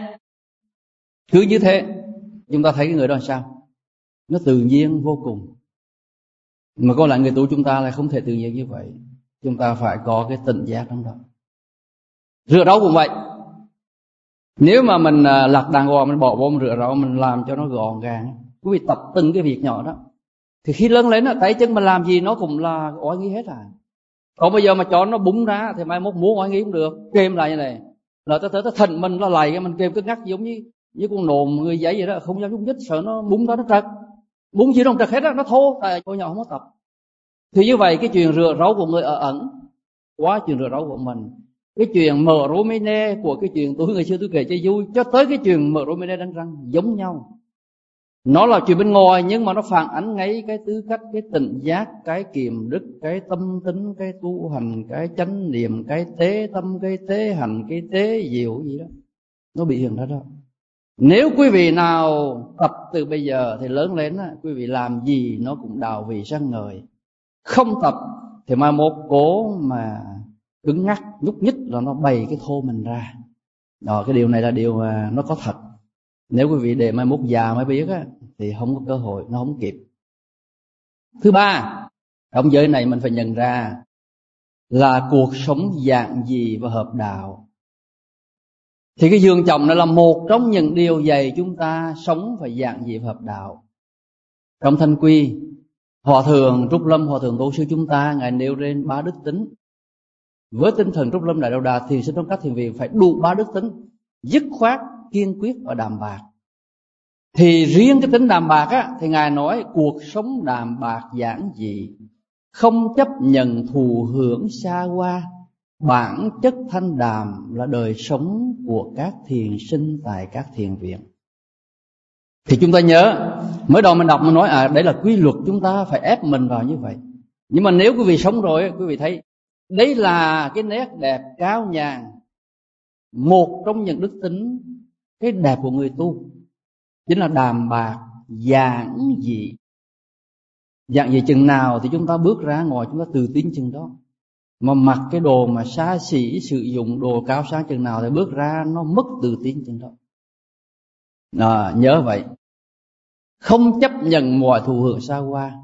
Cứ như thế chúng ta thấy cái người đó làm sao? Nó tự nhiên vô cùng. Mà có lại người tu chúng ta lại không thể tự nhiên như vậy. Chúng ta phải có cái tỉnh giác trong đó. Rửa rau cũng vậy. Nếu mà mình lặt đàng hoàng, mình bỏ vô mình rửa rau, mình làm cho nó gọn gàng, quý vị tập từng cái việc nhỏ đó, thì khi lớn lên tay chân mình làm gì nó cũng là oai nghi hết à. Còn bây giờ mà cho nó búng ra thì mai mốt muốn oai nghi cũng được, kèm lại như này là tới tới tới thịnh mình nó lầy, mình kèm cứ ngắt giống như như con nồn người giấy vậy đó, không dám nhúc nhích, sợ nó búng ra nó trật. Bún gì trong trật hết á, nó thô, tại cô nhỏ không có tập. Thì như vậy cái chuyện rửa rau của người ở ẩn quá chuyện rửa rau của mình. Cái chuyện mở rô mê nê của cái chuyện tôi ngày xưa tôi kể cho vui, cho tới cái chuyện mở rô mê nê đánh răng giống nhau. Nó là chuyện bên ngoài nhưng mà nó phản ánh ngay cái tư cách, cái tỉnh giác, cái kiềm đức, cái tâm tính, cái tu hành, cái chánh niệm, cái tế tâm, cái tế hành, cái tế diệu gì đó. Nó bị hiện ra đó. Nếu quý vị nào tập từ bây giờ thì lớn lên á, quý vị làm gì nó cũng đào vị sang ngời. Không tập thì mai một cố mà cứng ngắc, nhúc nhích là nó bày cái thô mình ra. Đó, cái điều này là điều mà nó có thật. Nếu quý vị để mai mốt già mới biết á, thì không có cơ hội, nó không kịp. Thứ ba, trong giới này mình phải nhận ra là cuộc sống giản dị và hợp đạo. Thì cái giường chồng này là một trong những điều dạy chúng ta sống phải giản dị và hợp đạo. Trong Thanh Quy, Hòa thượng Trúc Lâm, Hòa thượng tổ sư chúng ta, ngài nêu lên ba đức tính. Với tinh thần Trúc Lâm Đại Đạo Đà, thiền sinh trong các thiền viện phải đủ ba đức tính: dứt khoát, kiên quyết và đạm bạc. Thì riêng cái tính đạm bạc á, thì ngài nói cuộc sống đạm bạc giản dị, không chấp nhận thụ hưởng xa hoa, bản chất thanh đạm là đời sống của các thiền sinh tại các thiền viện. Thì chúng ta nhớ, mới đầu mình đọc mình nói à, đấy là quy luật, chúng ta phải ép mình vào như vậy. Nhưng mà nếu quý vị sống rồi, quý vị thấy đấy là cái nét đẹp cao nhàn, một trong những đức tính cái đẹp của người tu, chính là đạm bạc, giản dị. Giản dị chừng nào thì chúng ta bước ra ngoài chúng ta tự tin chừng đó. Mà mặc cái đồ mà xa xỉ, sử dụng đồ cao sang chừng nào thì bước ra nó mất tự tin chừng đó. À, nhớ vậy. Không chấp nhận mọi thụ hưởng xa hoa.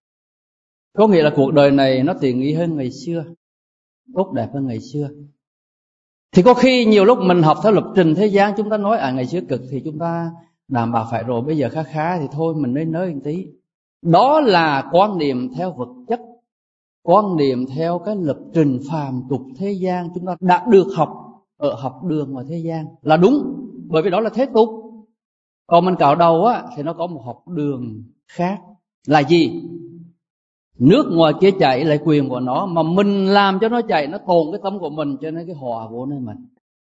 Có nghĩa là cuộc đời này nó tiện nghi hơn ngày xưa, tốt đẹp hơn ngày xưa. Thì có khi nhiều lúc mình học theo lập trình thế gian, chúng ta nói à ngày xưa cực thì chúng ta đảm bảo phải rồi, bây giờ khá khá thì thôi mình nới nới một tí. Đó là quan niệm theo vật chất, quan niệm theo cái lập trình phàm tục thế gian chúng ta đã được học ở học đường ngoài thế gian là đúng, bởi vì đó là thế tục. Còn mình cạo đầu á thì nó có một học đường khác là gì? Nước ngoài kia chảy lại quyền của nó, mà mình làm cho nó chảy, nó tồn cái tâm của mình, cho nên cái hòa vô nơi mình.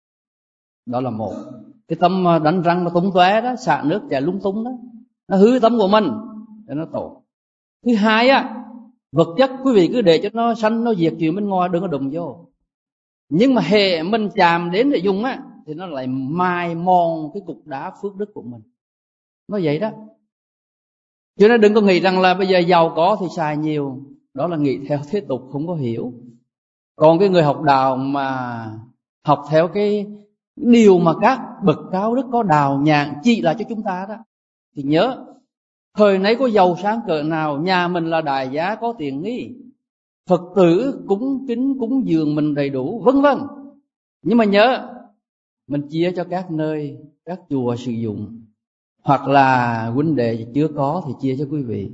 Đó là một. Cái tâm đánh răng mà tung tóe đó, xả nước chảy lung tung đó, nó hư tâm của mình cho nó tồn. Thứ hai á, vật chất quý vị cứ để cho nó sanh nó diệt chuyện bên ngoài, đừng có đụng vô. Nhưng mà hệ mình chạm đến để dùng á thì nó lại mài mòn cái cục đá phước đức của mình. Nó vậy đó. Cho nên đừng có nghĩ rằng là bây giờ giàu có thì xài nhiều, đó là nghĩ theo thế tục không có hiểu. Còn cái người học đạo mà học theo cái điều mà các bậc cao đức có đào nhàn chỉ là cho chúng ta đó, thì nhớ thời nấy có giàu sáng cỡ nào, nhà mình là đại giá có tiền nghi, Phật tử cúng kính cúng dường mình đầy đủ, vân vân. Nhưng mà nhớ mình chia cho các nơi, các chùa sử dụng, hoặc là huynh đệ chưa có thì chia cho quý vị.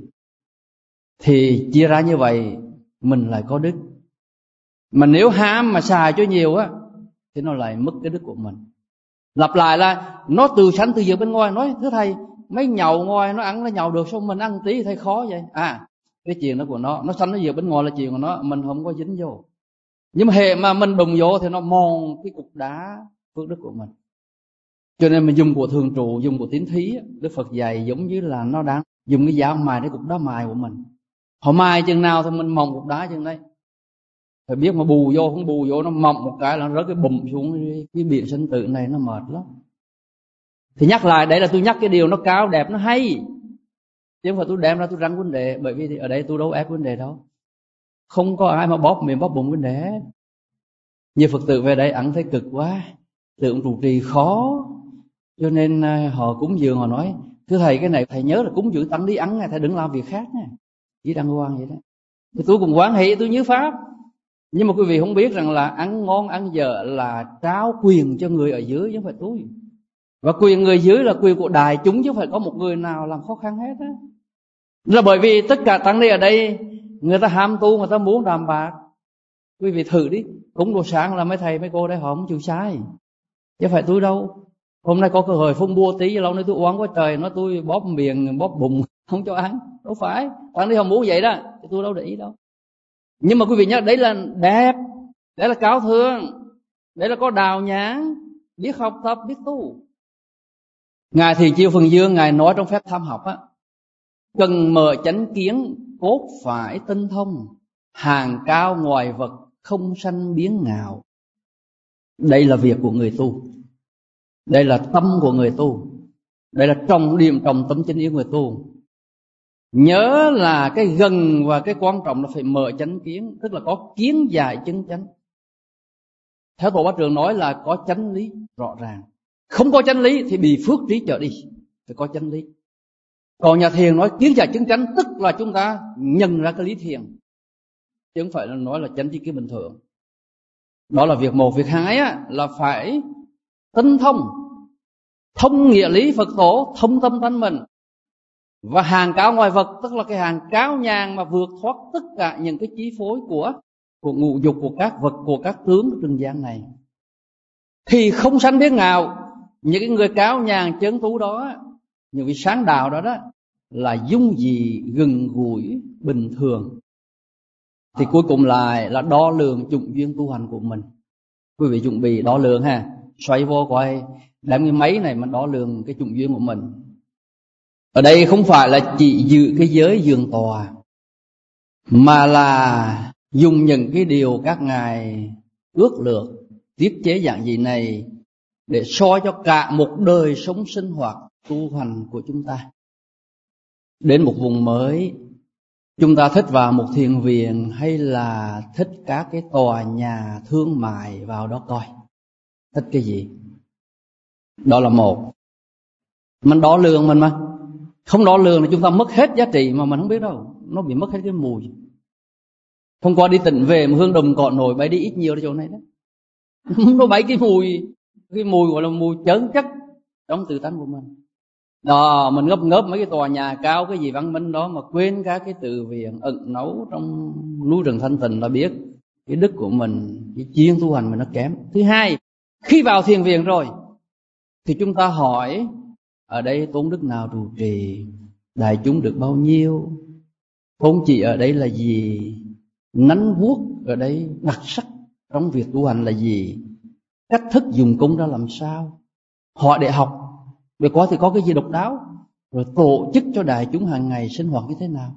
Thì chia ra như vậy mình lại có đức. Mà nếu ham mà xài cho nhiều á thì nó lại mất cái đức của mình. Lặp lại là nó từ sanh từ giờ bên ngoài. Nói thưa thầy, mấy nhậu ngoài nó ăn nó nhậu được, sao mình ăn tí thầy khó vậy? À, cái chuyện đó của nó, nó sanh nó giờ bên ngoài là chuyện của nó, mình không có dính vô. Nhưng mà hệ mà mình đụng vô thì nó mòn cái cục đá phước đức của mình. Cho nên mình dùng của thường trụ, dùng của tín thí, Đức Phật dạy giống như là nó đang dùng cái dao mài cái cục đá mài của mình. Họ mài chừng nào thì mình mòn cục đá chừng đấy. Phải biết mà bù vô, không bù vô nó mỏng một cái là nó rớt cái bùm xuống cái biển sinh tử này, nó mệt lắm. Thì nhắc lại, đấy là tôi nhắc cái điều nó cao đẹp, nó hay. Chứ không phải tôi đem ra tôi răng vấn đề, bởi vì ở đây tôi đâu ép vấn đề đâu. Không có ai mà bóp miệng bóp bụng vấn đề hết. Nhiều Phật tử về đây ăn thấy cực quá, tượng trụ trì khó, cho nên họ cúng dường, họ nói thưa thầy cái này thầy nhớ là cúng dường tăng đi ăn, thầy đừng làm việc khác nha, chỉ đăng quang vậy đó. Thì tôi cũng hoan hỷ, tôi nhớ pháp. Nhưng mà quý vị không biết rằng là ăn ngon ăn dở là trao quyền cho người ở dưới chứ không phải tôi. Và quyền người dưới là quyền của đại chúng chứ không phải có một người nào làm khó khăn hết á. Là bởi vì tất cả tăng ni ở đây người ta ham tu, người ta muốn đàm bạc. Quý vị thử đi, cúng đồ sáng là mấy thầy mấy cô đây họ không chịu sai, chứ phải tôi đâu. Hôm nay có cơ hội phun bua tí, lâu nay tôi oán quá trời, nói tôi bóp miệng bóp bụng không cho ăn. Đâu phải, bạn đi họ muốn vậy đó, tôi đâu để ý đâu. Nhưng mà quý vị nhớ, đấy là đẹp, đấy là cao thượng, đấy là có đạo nhãn, biết học tập, biết tu. Ngài Thiền Chiêu Phần Dương, Ngài nói trong phép tham học á, cần mở chánh kiến, cốt phải tinh thông, hàng cao ngoài vật, không sanh biến ngạo. Đây là việc của người tu, đây là tâm của người tu, đây là trọng điểm trọng tâm chân ý người tu. Nhớ là cái gần và cái quan trọng là phải mở chánh kiến, tức là có kiến giải chân chánh. Theo Tổ Bá Trường nói là có chánh lý rõ ràng. Không có chánh lý thì bị phước trí trở đi, phải có chánh lý. Còn nhà thiền nói kiến giải chân chánh, tức là chúng ta nhận ra cái lý thiền, chứ không phải là nói là chánh tri kiến bình thường. Đó là việc một. Việc hai á, là phải tinh thông, thông nghĩa lý Phật tổ, thông tâm tánh mình. Và hàng cao ngoài vật, tức là cái hàng cao nhàn mà vượt thoát tất cả những cái chi phối của của ngũ dục, của các vật, của các tướng của trần gian này, thì không sanh biết ngạo. Những cái người cao nhàn chấn tú đó, những vị sáng đạo đó đó, là dung dị gần gũi bình thường. Thì cuối cùng lại là đo lường dụng duyên tu hành của mình. Quý vị chuẩn bị đo lường ha, xoay vô coi đem cái máy này mà đo lường cái dụng duyên của mình. Ở đây không phải là chỉ giữ cái giới giường tòa, mà là dùng những cái điều các ngài ước lược, tiết chế dạng gì này để soi cho cả một đời sống sinh hoạt tu hành của chúng ta. Đến một vùng mới, chúng ta thích vào một thiền viện hay là thích các cái tòa nhà thương mại vào đó coi? Thích cái gì? Đó là một. Mình đo lường mình mà. Không đo lường thì chúng ta mất hết giá trị mà mình không biết đâu. Nó bị mất hết cái mùi. Hôm qua đi tỉnh về mà hương đồng cọ nổi bay đi ít nhiều ở chỗ này đó. Nó bay cái mùi, cái mùi gọi là mùi chớn chất trong tự tánh của mình. Đó, mình ngấp ngấp mấy cái tòa nhà cao cái gì văn minh đó mà quên cả cái từ viện ẩn nấu trong núi rừng thanh tịnh là biết cái đức của mình, cái chuyên tu hành mình nó kém. Thứ hai, khi vào thiền viện rồi thì chúng ta hỏi ở đây tôn đức nào trụ trì, đại chúng được bao nhiêu, tôn chỉ ở đây là gì, nắn vuốt ở đây đặc sắc trong việc tu hành là gì, cách thức dùng công ra làm sao. Hỏi để học, để có thì có cái gì độc đáo, rồi tổ chức cho đại chúng hàng ngày sinh hoạt như thế nào.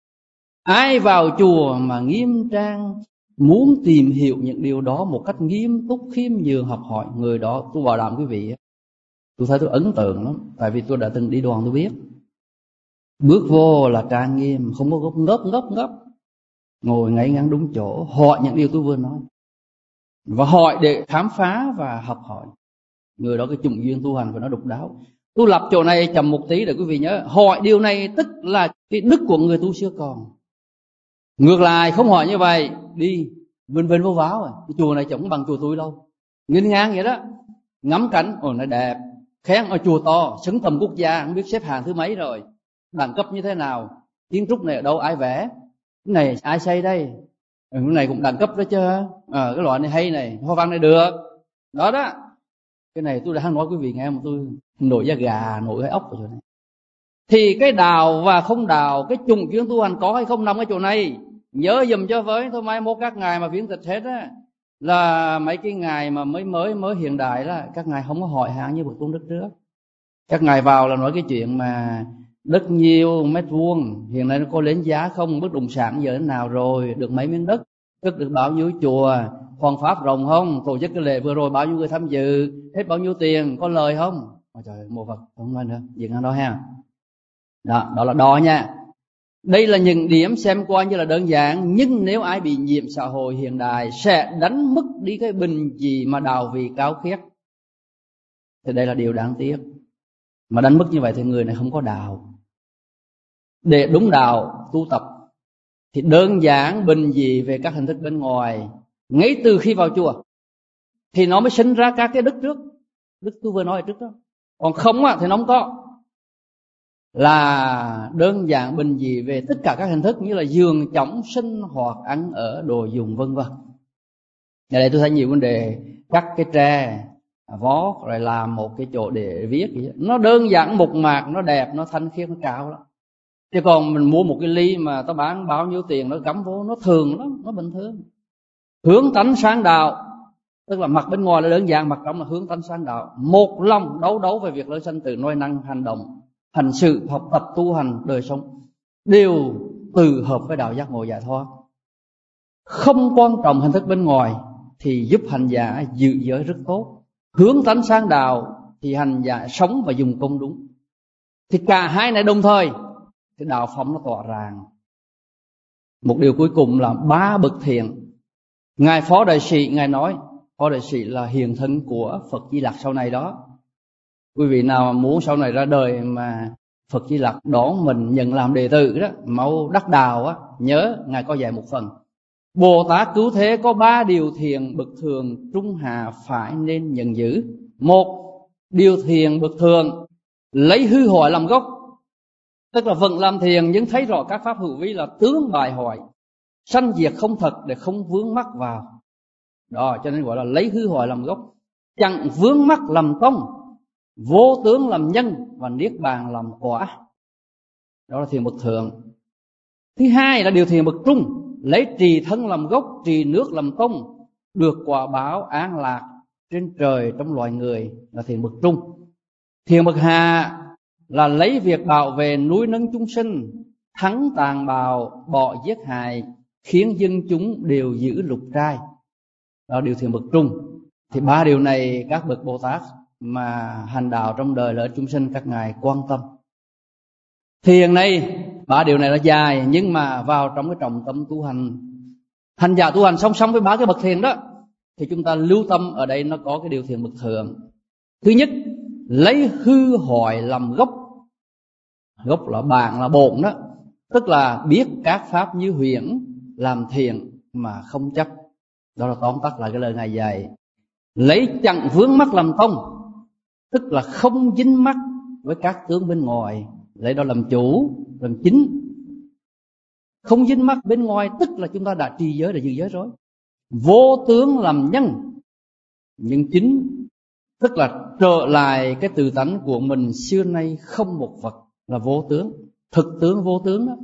Ai vào chùa mà nghiêm trang muốn tìm hiểu những điều đó một cách nghiêm túc khiêm nhường học hỏi, người đó tôi bảo đảm quý vị, tôi thấy tôi ấn tượng lắm. Tại vì tôi đã từng đi đoàn tôi biết, bước vô là trang nghiêm, không có ngốc ngốc ngốc, ngồi ngay ngắn đúng chỗ, hỏi những điều tôi vừa nói, và hỏi để khám phá và học hỏi. Người đó cái chủng duyên tu hành của nó độc đáo. Tôi lập chỗ này chậm một tí để quý vị nhớ, hỏi điều này tức là cái đức của người tu xưa còn. Ngược lại không hỏi như vậy, đi vinh vinh vô váo rồi, cái chùa này chẳng bằng chùa tôi đâu, nghênh ngang vậy đó, ngắm cảnh, ồ nó đẹp, khen ở chùa to, xứng tầm quốc gia, không biết xếp hạng thứ mấy rồi, đẳng cấp như thế nào, kiến trúc này ở đâu ai vẽ, cái này ai xây đây, ừ, cái này cũng đẳng cấp đó chứ, à, cái loại này hay này, hoa văn này được, đó đó. Cái này tôi đã nói quý vị nghe mà tôi nổi da gà, nổi cái ốc ở chỗ này. Thì cái đào và không đào, cái chủng chuyên tu hành có hay không nằm ở chỗ này. Nhớ dùm cho với, thôi mai mốt các ngài mà viếng tịch hết á, là mấy cái ngài mà mới mới mới hiện đại đó, các ngài không có hỏi hàng như bậc tôn đức trước. Các ngài vào là nói cái chuyện mà đất nhiêu mét vuông, hiện nay nó có lên giá không, bất động sản giờ thế nào rồi, được mấy miếng đất, tức được bao nhiêu chùa, hoàn pháp rộng không, tổ chức cái lễ vừa rồi bao nhiêu người tham dự, hết bao nhiêu tiền, có lời không. Ôi trời, mô Phật, không nói nữa, dừng ở đó ha. Đó, đó là đo nha. Đây là những điểm xem qua như là đơn giản, nhưng nếu ai bị nhiễm xã hội hiện đại sẽ đánh mất đi cái bình dị mà đạo vị cao khiết. Thì đây là điều đáng tiếc. Mà đánh mất như vậy thì người này không có đạo. Để đúng đạo tu tập thì đơn giản bình dị về các hình thức bên ngoài, ngay từ khi vào chùa thì nó mới sinh ra các cái đức trước, đức tôi vừa nói trước đó. Còn không á, thì nó không có. Là đơn giản bình dị về tất cả các hình thức như là giường chõng, sinh hoạt, ăn ở, đồ dùng vân vân. Ở đây tôi thấy nhiều vấn đề cắt cái tre vó rồi làm một cái chỗ để viết gì đó. Nó đơn giản mộc mạc, nó đẹp, nó thanh khiết, nó cao lắm. Chứ còn mình mua một cái ly mà ta bán bao nhiêu tiền nó cắm vô, nó thường lắm, nó bình thường. Hướng tánh sáng đạo, tức là mặt bên ngoài là đơn giản, mặt trong là hướng tánh sáng đạo. Một lòng đấu đấu về việc lợi sanh từ nói năng, hành động, hành sự, học tập, tu hành, đời sống đều từ hợp với đạo giác ngộ giải thoát. Không quan trọng hình thức bên ngoài thì giúp hành giả giữ giới rất tốt. Hướng tánh sáng đạo thì hành giả sống và dùng công đúng. Thì cả hai này đồng thời thì đạo phẩm nó tỏa ràng. Một điều cuối cùng là ba bậc thiện. Ngài Phó Đại Sĩ Ngài nói, Phó Đại Sĩ là hiện thân của Phật Di Lặc sau này đó. Quý vị nào muốn sau này ra đời mà Phật Di Lặc đón mình nhận làm đệ tử đó, mau đắc đạo á, nhớ Ngài có dạy một phần. Bồ Tát cứu thế có ba điều thiện bậc thường trung hạ phải nên nhận giữ. Một, điều thiện bậc thường lấy hư hoại làm gốc, tức là vẫn làm thiện nhưng thấy rõ các pháp hữu vi là tướng bại hoại, sanh diệt không thật để không vướng mắc vào. Đó, cho nên gọi là lấy hư hoại làm gốc, chẳng vướng mắc làm tông, vô tướng làm nhân và niết bàn làm quả. Đó là thiện bậc thường. Thứ hai là điều thiện bậc trung, lấy trì thân làm gốc, trì nước làm tông, được quả báo an lạc trên trời trong loài người, là thiện bậc trung. Thiện bậc hạ là lấy việc bảo vệ núi nâng chúng sinh, thắng tàn bạo, bỏ giết hại, khiến dân chúng đều giữ lục trai. Đó là điều thiện bậc trung. Thì ba điều này các bậc Bồ Tát mà hành đạo trong đời lợi chúng sinh các ngài quan tâm. Thiền này, ba điều này là dài, nhưng mà vào trong cái trọng tâm tu hành, hành giả tu hành song song với ba cái bậc thiền đó, thì chúng ta lưu tâm ở đây nó có cái điều thiện bậc thường. Thứ nhất, lấy hư hoại làm gốc. Gốc là bạn, là bổn đó, tức là biết các pháp như huyễn, làm thiện mà không chấp. Đó là tóm tắt lại cái lời Ngài dạy. Lấy chẳng vướng mắc làm tông, tức là không dính mắc với các tướng bên ngoài, lấy đó làm chủ, làm chính. Không dính mắc bên ngoài tức là chúng ta đã trì giới, đã giữ giới rồi. Vô tướng làm nhân, nhưng chính tức là trở lại cái tự tánh của mình xưa nay không một vật, là vô tướng, thực tướng vô tướng đó.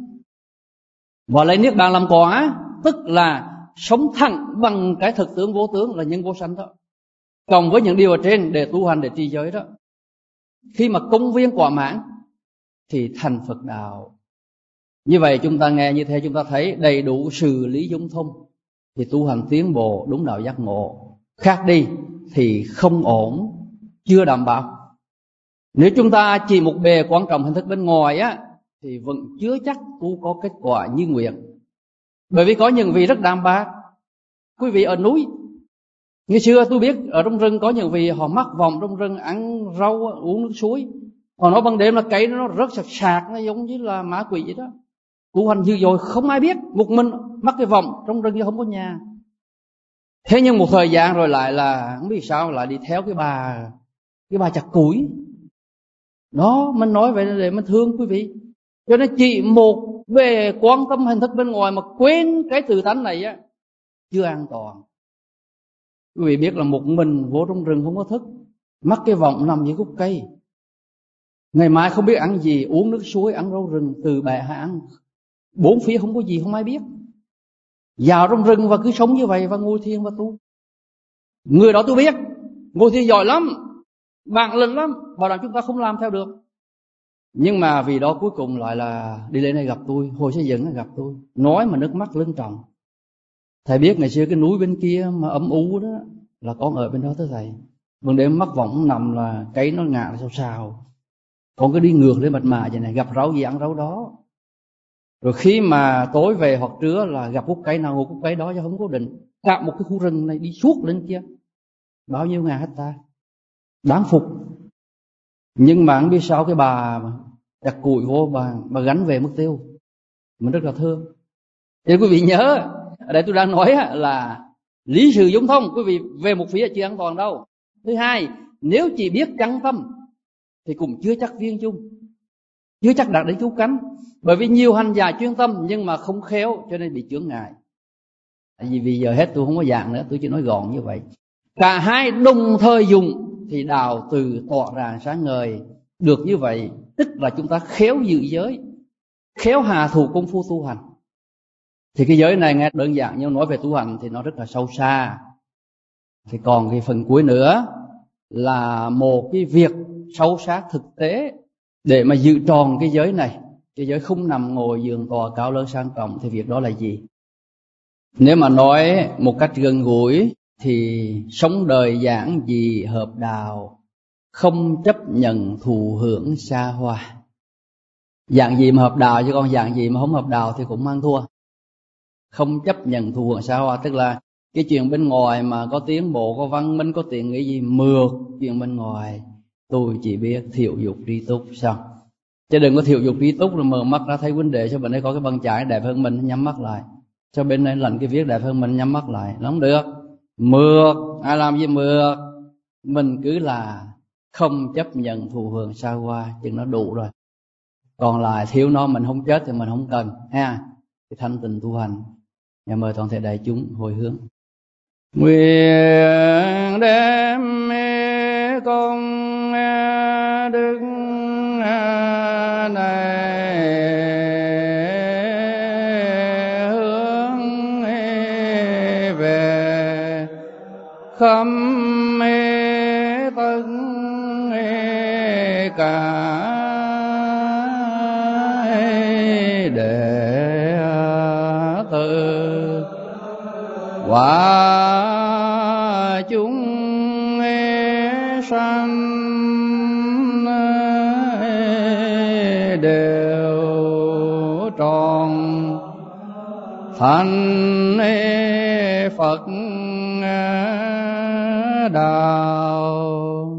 Và lấy niết bàn làm quả, tức là sống thẳng bằng cái thực tướng vô tướng, là nhân vô sanh đó. Cộng với những điều ở trên để tu hành, để trì giới đó, khi mà công viên quả mãn thì thành Phật đạo. Như vậy chúng ta nghe như thế, chúng ta thấy đầy đủ sự lý dung thông thì tu hành tiến bộ đúng đạo giác ngộ. Khác đi thì không ổn, chưa đảm bảo. Nếu chúng ta chỉ một bề quan trọng hình thức bên ngoài á, thì vẫn chưa chắc tu có kết quả như nguyện. Bởi vì có những vị rất đạm bạc. Quý vị ở núi, ngày xưa tôi biết ở trong rừng có những vị họ mắc vòng trong rừng, ăn rau, uống nước suối. Họ nói ban đêm là cây nó rất sạc sạc, nó giống như là ma quỷ vậy đó. Tu hành dữ dội không ai biết, một mình mắc cái vòng trong rừng chứ không có nhà. Thế nhưng một thời gian rồi lại là không biết sao lại đi theo cái bà cái bà chặt củi. Đó, mình nói vậy để mình thương quý vị. Cho nên chỉ một về quan tâm hình thức bên ngoài mà quên cái tự tánh này á, chưa an toàn. Quý vị biết là một mình vô trong rừng không có thức, mắc cái vòng nằm dưới gốc cây. Ngày mai không biết ăn gì, uống nước suối, ăn rau rừng, từ bè hay ăn. Bốn phía không có gì, không ai biết. Vào trong rừng và cứ sống như vậy và ngồi thiền và tu. Người đó tôi biết, ngồi thiền giỏi lắm, bản lĩnh lắm, bảo đảm chúng ta không làm theo được. Nhưng mà vì đó cuối cùng lại là đi lên đây gặp tôi, hồi xây dựng gặp tôi, nói mà nước mắt lưng tròng. Thầy biết ngày xưa cái núi bên kia mà âm u đó là con ở bên đó tới thầy.วันđêm mắc vọng nằm là cây nó ngã sao sao. Con cứ đi ngược lên mật mã vậy này, gặp rau gì ăn rau đó. Rồi khi mà tối về hoặc trưa là gặp gốc cây nào ngồi gốc cây đó chứ không cố định. Cả một cái khu rừng này đi suốt lên kia, bao nhiêu ngàn hecta, đáng phục. Nhưng mà không biết sao cái bà đặt củi vô bà, bà gánh về mất tiêu. Mình rất là thương. Thì quý vị nhớ, ở đây tôi đang nói là lý sự giống thông, quý vị về một phía chưa an toàn đâu. Thứ hai, nếu chỉ biết chăng tâm thì cũng chưa chắc viên chung, chưa chắc đạt đến cứu cánh. Bởi vì nhiều hành giả chuyên tâm nhưng mà không khéo cho nên bị chướng ngại. Tại vì bây giờ hết tôi không có dạng nữa, tôi chỉ nói gọn như vậy. Cả hai đồng thời dùng thì đạo từ tỏa ràng sáng ngời. Được như vậy tức là chúng ta khéo giữ giới, khéo hạ thủ công phu tu hành. Thì cái giới này nghe đơn giản nhưng nói về tu hành thì nó rất là sâu xa. Thì còn cái phần cuối nữa là một cái việc sâu sát thực tế để mà giữ tròn cái giới này. Cái giới không nằm ngồi giường tòa cao lớn sang trọng thì việc đó là gì? Nếu mà nói một cách gần gũi thì sống đời giản dị hợp đạo, không chấp nhận thụ hưởng xa hoa. Giản dị mà hợp đạo, chứ còn giản dị mà không hợp đạo thì cũng mang thua. Không chấp nhận thụ hưởng xa hoa, tức là cái chuyện bên ngoài mà có tiến bộ, có văn minh, có tiện nghĩ gì, mượt chuyện bên ngoài. Tôi chỉ biết thiểu dục trí túc sao? Chứ đừng có thiểu dục trí túc rồi mở mắt ra thấy vấn đề, cho bên đây có cái bàn chải đẹp hơn mình, nhắm mắt lại. Cho bên đây lạnh cái viết đẹp hơn mình, nhắm mắt lại. Nó không được. Mượt, ai làm gì mượt? Mình cứ là không chấp nhận thụ hưởng xa hoa, chừng nó đủ rồi. Còn lại thiếu nó mình không chết thì mình không cần ha. Cái thanh tịnh tu hành. Nhà mời toàn thể đại chúng hồi hướng. Nguyện đem công đức này hướng về khắp tất cả để tự quả chúng sanh đều tròn thành Phật đạo.